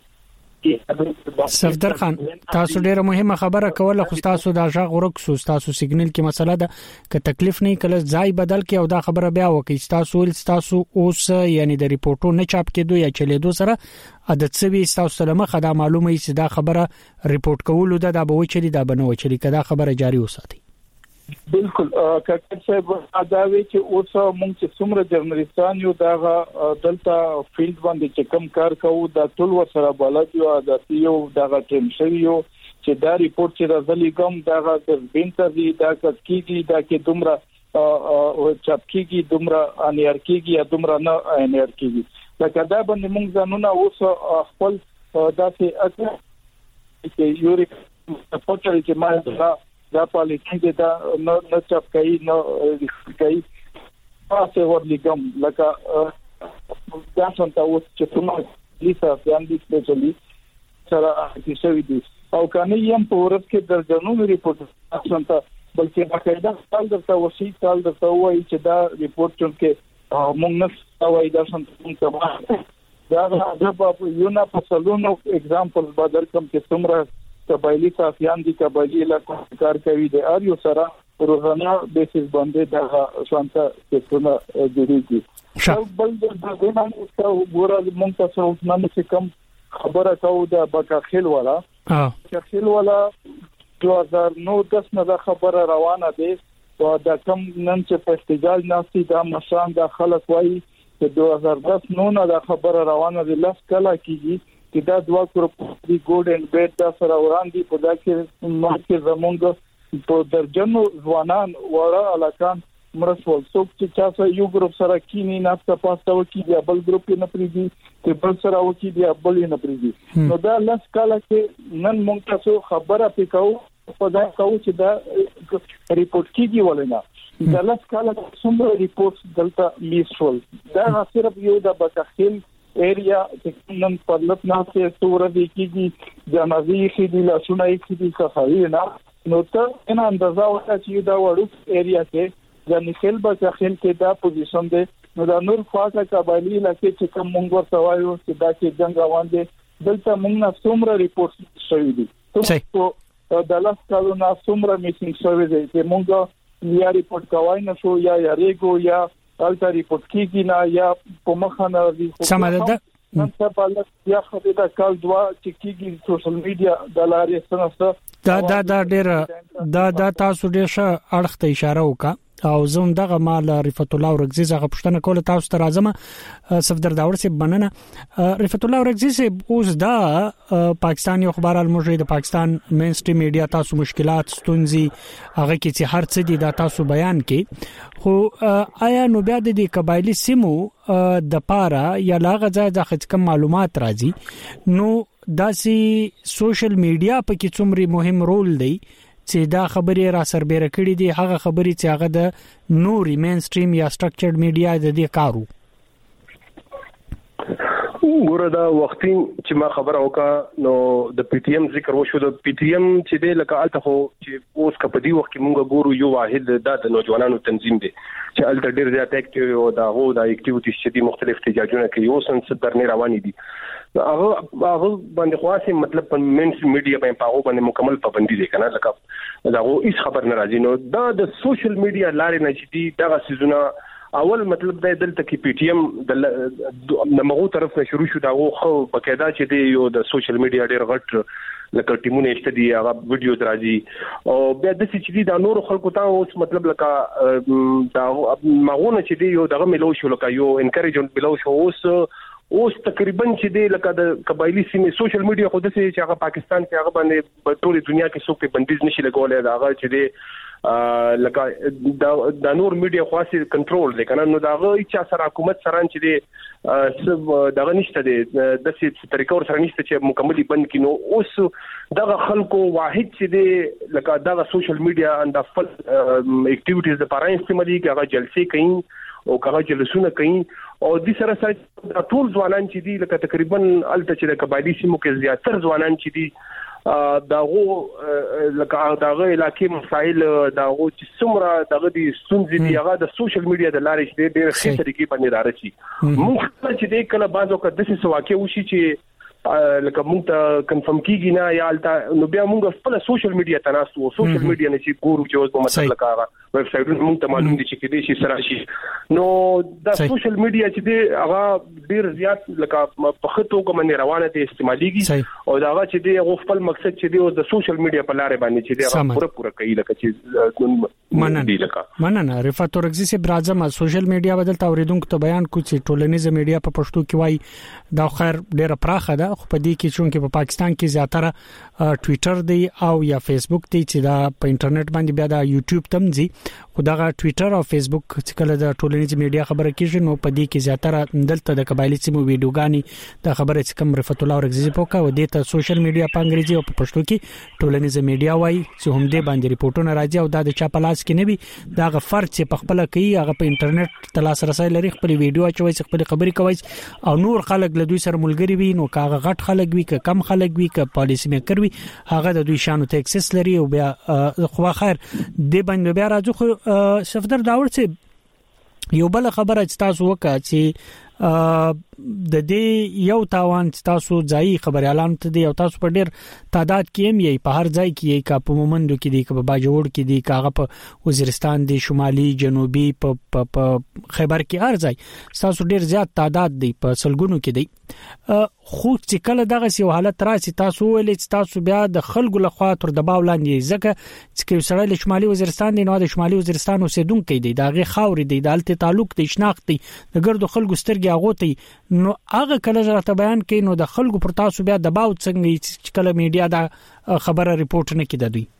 صفدر خان تاسو ډیره مهمه خبره کوله خو تاسو دا ژغ ورکسو تاسو سیګنل کې مسله ده ک تکلیف نه کله ځای بدل کې او دا خبره بیا وکړي تاسو ول تاسو اوس یعنی د ریپورتو نه چاپ کېدو یا چلیدو سره عادت سوي تاسو سره خدا معلومه ای چې دا خبره ریپورت کول ده دا به وچلی دا بنو وچلی کدا خبره جاری وساتي بالکل کاکړ صاحب اځاوي چې اوس مونږ چې څومره جرنالستان یو دا دلته فیلډ باندې چې کم کار کوو دا ټول ورسره بلد یو د یو دا ټیم شوی یو چې دا ریپورت چې راځي کوم دا د بنتري دا کېږي دا کې دومره او چاپ کېږي دومره انیر کېږي یا دومره نه انیر کېږي دا کدا باندې مونږ ځانونه اوس خپل داسې اته چې یو ریپورت چې ما دا پالیټي دا نو نو چاپ کوي نو کوي تاسو ورلګم لکه دا څنګه اوس چې څومره لیسا باندې سپیشلی سره چې شوی دي او کنه یم په ورځ کې درجنونو ریپورت څنګه بلکې باقاعده سال درته وشي سال درته وایي چې دا ریپورت چې موږ نه وایي دا څنګه دا دا په یو نه په سلونو اگزامپل بدر کوم چې څومره قبایلی صافیان دي قبایلی علاقې کار کوي د اریو سره روزانه بیسیس باندې د شانته څخه جوړیږي بل د دغه نو ګوره مونږ تاسو نن څه کم خبره کوو د بکاخیل والا بکاخیل والا دوه هزار نو دس نه د خبره روانه دي او د کم نن چې په احتجاج ناسي د مشان د خلک وایي چې دوه هزار دس نو نه د خبره روانه دي لاس کله کیږي چې دا دوا کورپوري ګوډ اند بیډ دا سره وړاندې په داسې مارکه زمونږ په درجنو ځوانان وړه علاقان مرسول څوک چې تاسو یو ګروپ سره کینی نه تاسو وکي دی بل ګروپ نه پریدي چې بل سره وکي دی بل نه پریدي نو دا لاس کاله کې نن مونږ تاسو خبره پکاو په دا کوم چې دا ریپورت کیږي ولنه دا لاس کاله څومره ریپورت دلته میسول دا صرف یو د بکخیل ایریا چې نن په لټ نه څه سورې دي کیږي جنازي کې دي لاسونه کې دي صفایي نه نو ته ان اندازه وکړه چې دا وړو ایریا کې د نخیل بچخیل کې دا پوزیشن دی نو دا نور خاصه قبایلی علاقې چې کوم مونږ ورته وایو چې دا چې جنگ روان دي دلته مونږ نه څومره ریپورت شوی دي څو د لاس کالو نه څومره میټینګ شوی دي چې مونږ یا ریپورت کوای نه شو یا یا ریګو یا الته ریپورت کیږي نه یا په مخانه دي سماده نن څه په لږ یا خو دا کال دوا چې کیږي سوشل میډیا د لارې څنګه دا دا دا ډېر دا دا تاسو ډېر ښه اړخ ته اشاره وکړه او زوم دغه مال رفعت الله ورغزي زغه پښتنه کوله تاسو ته راځم صفدر داور سي بننه رفعت الله ورغزي سي اوس دا پاکستاني خبر الموجود د پاکستان مین سټریم میډیا تاسو مشکلات ستونزي هغه کې چې هر څه دي دا تاسو بیان کړي خو آیا نو بیا د قبایلی سیمو د پاره یا لاغه ځای د خڅ کم معلومات راځي نو داسي سوشل میډیا په کې څومره مهم رول دی چې دا خبرې را سربېره کړې دي هغه خبرې چې هغه د نوري مین سټریم یا سټرکچرډ میډیا د دې کارو ګوره دا وختي چې ما خبره وکړه نو د پی ټی ایم ذکر وشو د پی ټی ایم چې د لکه الته خو چې اوس کپدي وخت کې مونږ ګورو یو واحد د نوجوانانو تنظیم دی چې الته ډیر زیات اکټیو او دا هو د اکټیویټیز چې د مختلف احتجاجونه کوي اوس هم ستر نه رواني دي هغه هغه باندې خاصه مطلب په مین میډیا په پاغو باندې مکمل پابندي دي کنه لکه دا هو هیڅ خبر نه راځي نو دا د سوشل میډیا لارې نه چې دي دا سيزونه اول مطلب دا دلته کې پی ټی ایم د مغو طرف نه شروع شو دا خو بقاعده چې دی یو د سوشل میډیا ډېر غټ لکه ټیمونه شته دي هغه ویډیو درازي او بیا د چې دی دا نور خلکو ته اوس مطلب لکه دا مغونه چې دی یو دغه ملو شو لکه یو انکریجمنت ملو شو اوس اوس تقریبا چې دی لکه د قبایلی سیمې سوشل میډیا خو د چې هغه پاکستان کې هغه باندې په ټوله دنیا کې څوک په بندیز نشي لګولای دا هغه چې دی لکه د نور میډیا خاصي کنټرول دی کنه نو دا غوي چې سره حکومت سره چې دی دغه نشته دی د څه طریقو سره نشته چې مکملي بند کینو اوس دغه خلکو واحد چې دی لکه دغه سوشل میډیا اند خپل اکټیویټیز د پاره استعمالي هغه جلسې کوي او هغه جلسونه کوي او د سره سره ټول ځوانان چې دي لکه تقریبا الته چې د قبایلی سیمو کې زیاتره ځوانان چې دي داغه لکه داغه علاقې مسایل داغه چې څومره دغه دي ستونزې دي هغه د سوشل میډیا د لارې چې ډېر ښه طریقې باندې راځي موږ چې د کله بازو کې د څه واقع وشي چې لکه موږ ته کنفرم کیږي نه یا الته نو بیا موږ خپل سوشل میډیا ته ناسو سوشل میډیا نه چې ګورو چې اوس په مطلب لکه ویب سټ موږ ته معلوم دي چې کې دي شي سره شي نو د سوشل میډیا چې دی هغه ډیر زیات لکه په خطو کوم نه روانه دي استعماليږي او دا هغه چې دی هغه خپل مقصد چې دی او د سوشل میډیا په لارې باندې چې دی هغه پوره پوره کوي لکه چې مننه مننه رفعت اورغزي سي برازم سوشل میډیا بدل توریدونکو ته بیان کو چې ټولنیزه میډیا په پښتو کې وای دا خیر ډیره پراخه ده خو په دې کې چونکه په پاکستان کې زیاتره ټوئیټر دی او یا فیسبوک دی چې دا په انټرنیټ باندې بیا دا یوټیوب تم دي خو دا ټوئیټر او فیسبوک چې کله د ټولنیزه میډیا خبره کیږي نو په دې کې زیاتره دلته د قبایلی سیمو ویډیوګانی دا خبره چې کوم رفعت الله اورغزي پوکا و دې ته سوشل میډیا په انګریزي او په پښتو کې ټولنیزه میډیا وای چې هم دې باندې ریپورتونه راځي او دا د چا په لاس کې نه وي دا غ فرد چې په خپل کوي هغه په انټرنیټ تلاش رسای لري خپل ویډیو اچوي خپل خبري کوي او نور خلک له دوی سره ملګری وي نو کاغه غټ خلک وي ک کم خلک وي ک پالیسی میکر وي هغه د دوی شانو ته اکسس لري او بیا خو خیر دې باندې بیا راځو خو صفدر داور چې یو بل خبره چې تاسو وکړه چې د دې یو تاوان چې تاسو ځای خبري اعلان ته دی او تاسو په ډیر تعداد کې هم یې په هر ځای کې کا په مومندو کې دی کا په باجوړ کې دی کا په وزیرستان دی شمالي جنوبي په خیبر کې هر ځای تاسو ډیر زیات تعداد دی په سلګونو کې دی خو چې کله دغه یو حالت راشي تاسو ولې چې تاسو بیا د خلکو لخوا تر دباو لاندې ځکه چې سړی له شمالي وزیرستان دی نو د شمالي وزیرستان اوسیدونکو دی دغه خاوري دی د الته تعلق دی شناخت دی د ګردو خلکو سترګې اغوتي نو هغه کله راته بیان کین نو د خلکو پر تاسو بیا دباو څنګه چې کله میډیا دا خبره ریپورت نه کړي دوی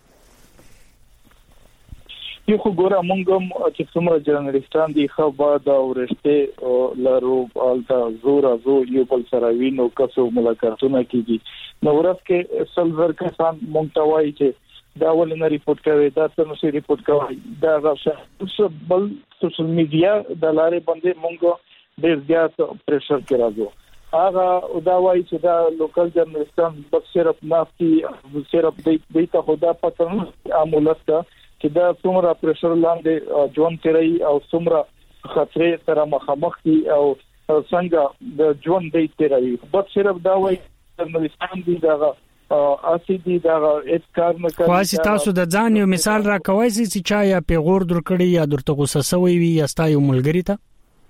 یو خو ګوره مونږ چې څومره جرنالستان دي خبر دا ورشته لارو التا زورا زو یو بل سره وینو کسو ملاقاتونه کیږي نو ورځ کې سلور کسان مونږ ته وایي چې دا ول نه ریپورت کوي دا څنګه شي ریپورت کوي دا راشه بل سوشل میډیا د لارې باندې مونږ ډیر زیات پریشر کې راځو هغه دا وایي چې دا لوکل جرنالستان بس صرف نافي صرف د دې ته خدا پته نه عملته چې دا څومره پریشر لاندې ژوند کوي او څومره خطرې سره مخامخ دي او څنګه د ژوند دی کوي بس صرف دا وایي جرنالستان دي دا اسی دي دا اذکار نه کوي خاص تاسو د ځان یو مثال را کوي چې چا یا پیغور درکړي یا درته غوسه سوي وي یا ستایو ملګری ته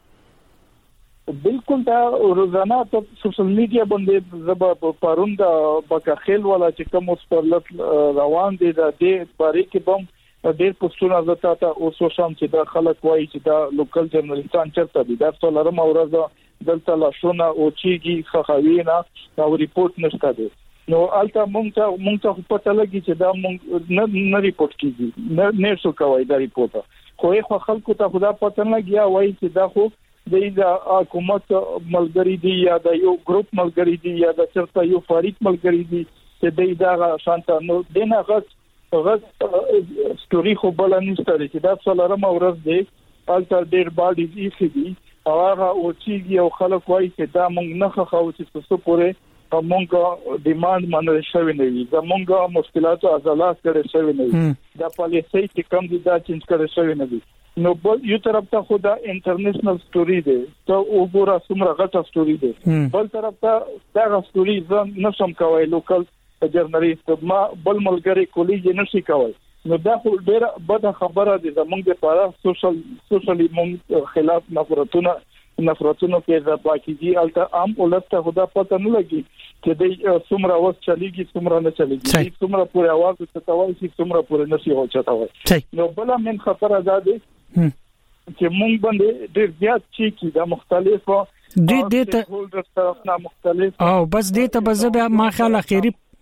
بالکل دا روزانه په سوشل میډیا باندې زبا پروند بکه خیل ولا چې کوم سپورلت روان دي د دې باره کې بم ډېر پښتون ازتا ته او سوشم چې دا خلک وایي چې دا لوکل جرنالستان چرته دي دا څلورم اورزه دلته لاشونه او چیږي خخوینه او ریپورت نشته دي نو الته مونږ ته مونږ ته پته لګي چې دا مونږ نه نه ریپورت کیږي نه نه څه کوي دا ریپورت خو یې خلکو ته خدا پته نه لګي وایي چې دا خو د حکومت ملګری دي یا د یو ګروپ ملګری دي یا د چرته یو فریق ملګری دي چې دا شانته نو دنه غږ غږ ستوري خو بل نشته چې دا څلورم ورځ دی الته ډیر باډي ایفي دي هغه او چې یو خلک وایي چې دا مونږ نه خو چې څه پورې مونږه ډیماند منل شوی نه وي زمونږه مشکلات او عضلات کړي شوی نه وي دا پالیسي چې کوم دي دا چینج کړي شوی نه وي نو بل یو طرف ته خو دا انټرنیشنل ستوري دی ته وګوره څومره غټه ستوري دی بل طرف ته دا ستوري ځم نشم کوي لوکل جرنالست ما بل ملګری کولیج نشي کوي نو دا خو ډیره بد خبره ده زمونږ لپاره سوشل سوشلی مونږ خلاف نفرتونه نفرتونه کې دا باقي الته عام ولته خدا پته نه لګي چې د څومره وخت چلیږي څومره نه چلیږي څومره پورې आवाज ته توای شي څومره پورې نشي او چتاوي نو بل من خبره ده چې مونږ باندې ډیر زیات چې دا مختلفه دې دې ته مختلف او بس دې ته بزبه ما خیال اخیری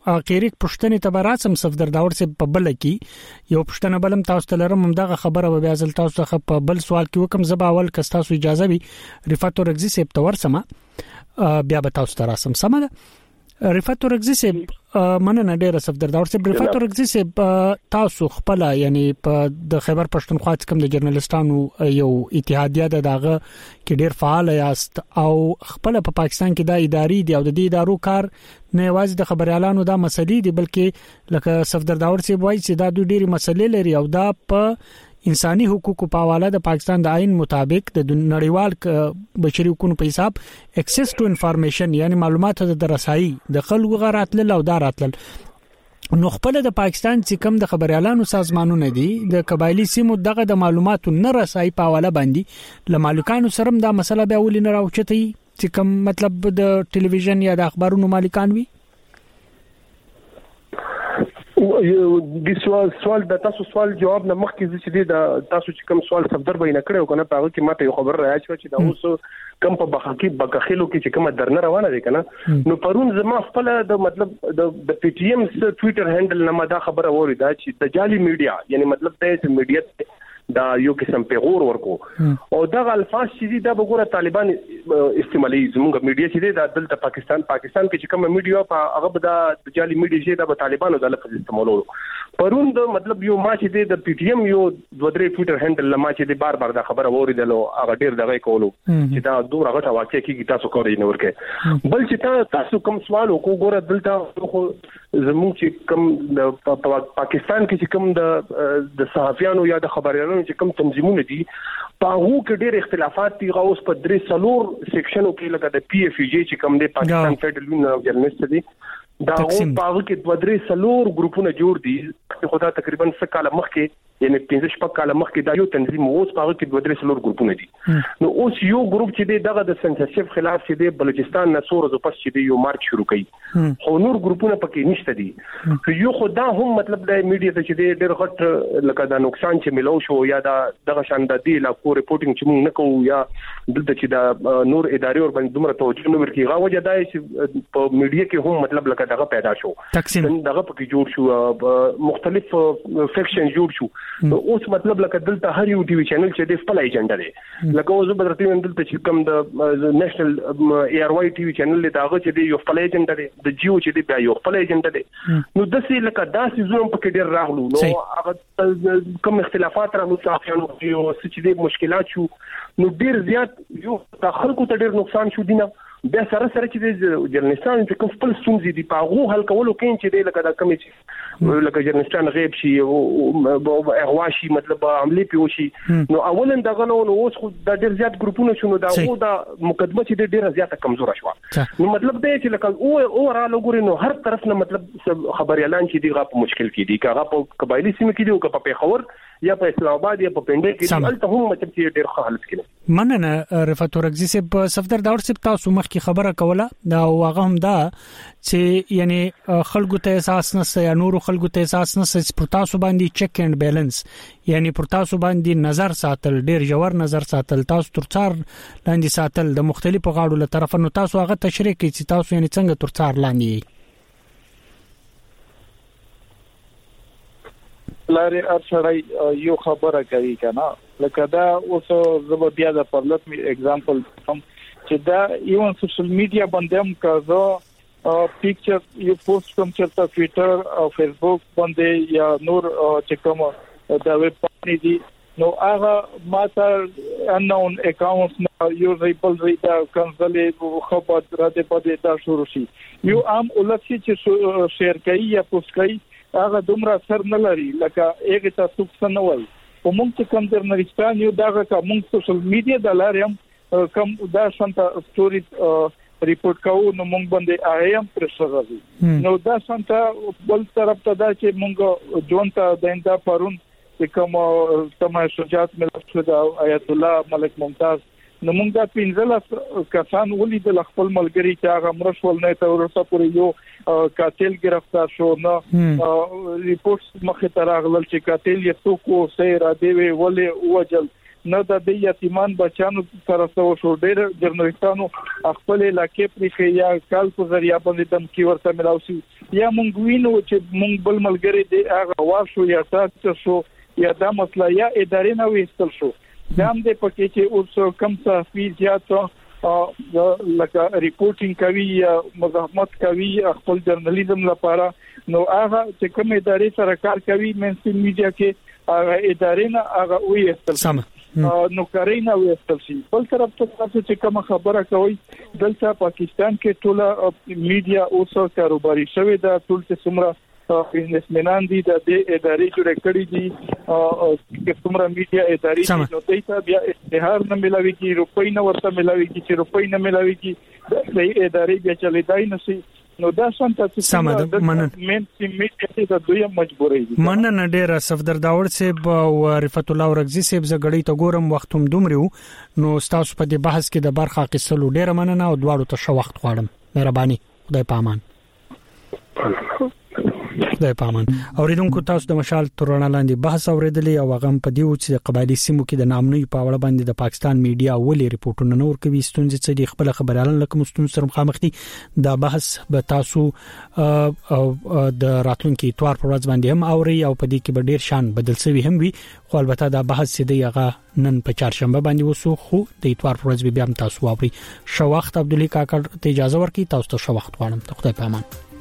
اخیری پښتنې تبراسم صفدر داور سه په بل کې یو پښتنه بلم تاسو ته لرم دغه خبره به بیا ځل تاسو ته په بل سوال کې وکم زبا اول که تاسو اجازه وي رفعت اورغزي سه په ورسمه بیا به تاسو ته راسم سمه رفعت اورغزي سه مننه ډیره صفدر داور سه رفعت اورغزي سه تاسو خپل یعنی په د خیبر پښتونخوا څخه د جرنالستانو یو اتحادیه د داغه کې ډیر فعال یاست او خپل په پاکستان کې د اداري دی او د دې ادارو کار نه یوازې د خبريالانو دا مسلې دي بلکې لکه صفدر داور سه وایي چې دا د ډیری مسلې لري او دا په انساني حقوقو په حواله د پاکستان د آئین مطابق د نړیوال بشري حقوقو په حساب اکسس ټو انفارمیشن یعنی معلومات د رسایي د خلکو غراتل او داراتل نو خپل د پاکستان چې کوم د خبريالانو سازمانونه دي د قبایلی سیمو دغه د معلوماتو نه رسایي په حواله باندې لمالکانو سره دا مسله به ولې نه راوچتي چې کوم مطلب د ټلویزیون یا د اخبارونو مالکان وي د سوال سوال د تاسو سوال جواب نه مخکې چې د تاسو چې کوم سوال صفدر به نه کړو کنه په هغه کې ماته یو خبر راځي چې دا اوس کم په بخاکی بغخلو کې چې کومه درنه روانه دي کنه نو پرون زما خپل د مطلب د پی ټی ایم س ټوئیټر هینډل نه ما دا خبره وریدا چې د جالي میډیا یعنی مطلب د میډیا دا یو قسم پیغور ورکو او دا الفاظ چې دا وګوره طالبان استعمالي زموږ میډیا چې دا دلته پاکستان پاکستان کې چې کوم میډیا په هغه د جالي میډیا چې دا طالبانو د لفظ استعمالولو پرون د مطلب یو ما چې د پی ټی ایم یو دوه درې ټوئیټر هینډل ما چې بار بار دا خبره وریدلو هغه ډیر دغه کولو چې دا دوه غټه واقع کیږي تاسو کوی نه ورکه بل چې تاسو کوم سوال وګوره دلته خو زموږ چې کوم د پاکستان کې چې کوم د د صحافیانو یا د خبريالانو چې کوم تنظیمونه دي په هغه کې ډېر اختلافات دي اوس په درې سلور سیکشنو کې لکه د پی اف جی چې کوم د پاکستان فیډرل یونین جرنالست دي دا او په هغه کې دوه درې سلور ګروپونه جوړ دي خو دا تقریبا څه کال مخکې یعنی پنځه شپږ کال مخکې دا یو تنظیم اوس په هغه کې دوه درې سلور ګروپونه دي نو اوس یو ګروپ چې دغه د سنسرشپ خلاف چې د بلوچستان نه څو ورځې پس چې یو مارچ شروع کړي خو نور ګروپونه پکې نشته دي یو خدا هم مطلب د میډیا ته چې ډېر غټ لکه دا نقصان چې ملو شو یا دا دغه شان د دی لا کو ریپورتینګ چې موږ نه کوو یا دلته چې دا نور ادارې ور باندې دومره توجه نه ورکړي غواړي وجه دا چې په میډیا کې هم مطلب لکه دغه پیدا شو دغه پکې جوړ شو مختلف فیکشن جوړ شو اوس مطلب لکه دلته هر یو ټي وي چینل چې د خپل ایجنډا دی لکه اوس به درته دلته چې کوم د نېشنل اي ار واي ټي وي چینل دی داغه چې دی یو خپل ایجنډا دی د جیو چې دی بیا یو خپل ایجنډا دی نو د سې لکه داسې زوم پکې ډېر راغلو نو هغه کوم اختلافات راغلو صحافیانو یو چې دی مشکلات شو نو ډېر زیات یو د خلکو ته ډېر نقصان شو دینه بیا سره سره چې د جرنالستانو چې کوم خپل ستونزې دي په هغه حل کولو کې چې دی لکه دا کمی چې لکه جرنالستان غیب شي او اغوا شي مطلب عملي پیو شي نو اولا دغه نو اوس خو د ډېر زیات ګروپونو شنو دا او دا مقدمه چې ډېر زیاته کمزوره شو نو مطلب دا چې لکه او او را لګوري نو هر طرف نه مطلب خبريالان چې دی غو مشکل کې دي کاغه په قبایلی سیمه کې دی او په پیښور یا په اسلام آباد یا په پنډه کې الته هم مطلب چې ډېر ښه حالت کې مننه رفعت اورغزي سه صفدر داور سه تاسو مخ کی خبره کوله دا واغه هم دا چې یعنی خلکو ته احساس نه یا نور خلکو ته احساس نه چې پر تاسو باندې چک اینڈ بیلانس یعنی پر تاسو باندې نظر ساتل ډیر جوړ نظر ساتل تاسو ترڅار لاندې ساتل د مختلفو غاړو له طرف نو تاسو هغه تشریح کوي چې تاسو یعنی څنګه ترڅار لاندې لاري ارشړای یو خبره کوي کنه لکه دا اوس زه بیا د پرلط می اگزامپل هم چې دا ایون سوشل میډیا باندې هم کاغه پکچر یو پوسټ کوم چې ټوئیټر او فیسبوک باندې یا نور چې کوم دا ویب باندې دي نو هغه ماته انون اکاونټس نه یو ریپل ریدا کنسلې خبر را دې پدې دا شروع شي یو عام ولسی چې شیر کوي یا پوسټ کوي هغه دومره اثر نه لري لکه هغه تاسو څه نه وایي په موږ چې کوم جرنالستان یو دا کوم سوشل میډیا د لاریم کوم دا څنګه ستوري ریپورت کوو نو موږ باندې ایم پرشر راځي نو دا څنګه بل طرف ته دا چې موږ جون ته دیندا پرون چې کوم سمه شجاعت ملت شو آیت الله ملک ممتاز نو موږ دا پنځله کسان ولیدل خپل ملګری چې هغه مرشول نه ته ورسره پورې یو قاتل گرفتار شو نو ریپورت مخه تر اغلل چې قاتل یې څوک سیر دی ویلې وجل نه د یتیمان بچانو سره سو شو ډېر جرنالستانو خپل علاقې پرې یا کال په ذریعہ باندې دمکی ورته ملاوي یا مونږ وینو چې مونږ بل ملګری دی هغه واشو یا تاسو شو یا دا مسله یا ادارې نه وېستل شو دا هم د پکې چې اوس کم څه فیز یا څه لکه ریپورټینګ کوي یا مزاحمت کوي خپل جرنالیزم لپاره نو هغه چې کوم ادارې سره کار کوي مینستریم میډیا کې هغه ادارې نه هغه وېستل سم نو کارینا وېستل شي بل طرف ته تاسو چې کوم خبره کوي دلته پاکستان کې ټول میډیا اوس کاروباري شوی دا ټول څه څومره بزنسمنان دي د ادارې جوړ کړې دي چې څومره میډیا ادارې نو دایته بیا اشتهار نه ملاويږي روپۍ نه ورته ملاويږي چې روپۍ نه ملاويږي د ادارې بیا چلیدای نه شي نو دا څنګه چې سمه منن مين چې میډیا د دوی مجبورې دي منن ډېر صفدر داور صاحب او رفعت الله ورغزي صاحب زګړی ته ګورم وختوم دومره نو تاسو په دې بحث کې د برخه اخیستلو ډېر مننه او دواړو ته شو وخت غواړم مهرباني خدای پامان خدای پامان اوریدونکو تاسو د مشال ترونه لاندې بحث اوریدلې او هغه په دیو چې د قبایلی سیمو کې د نامنوي په اړه باندې د پاکستان میډیا ولې ریپورتونه نور کوي ستونزې څه دي خپل خبريالان لکه مستون سره مخامخ دي دا بحث به تاسو او د راتلونکي اتوار پر ورځ باندې هم اوري او په دې کې به ډیر شان بدل شوی هم وي خو البته دا بحث دی هغه نن په چهارشنبه باندې وسو خو د اتوار پر ورځ به هم تاسو اوري شو وخت عبدالله کاکړ ته اجازه ورکړي تاسو ته شو وخت غواړم ته خدای پامان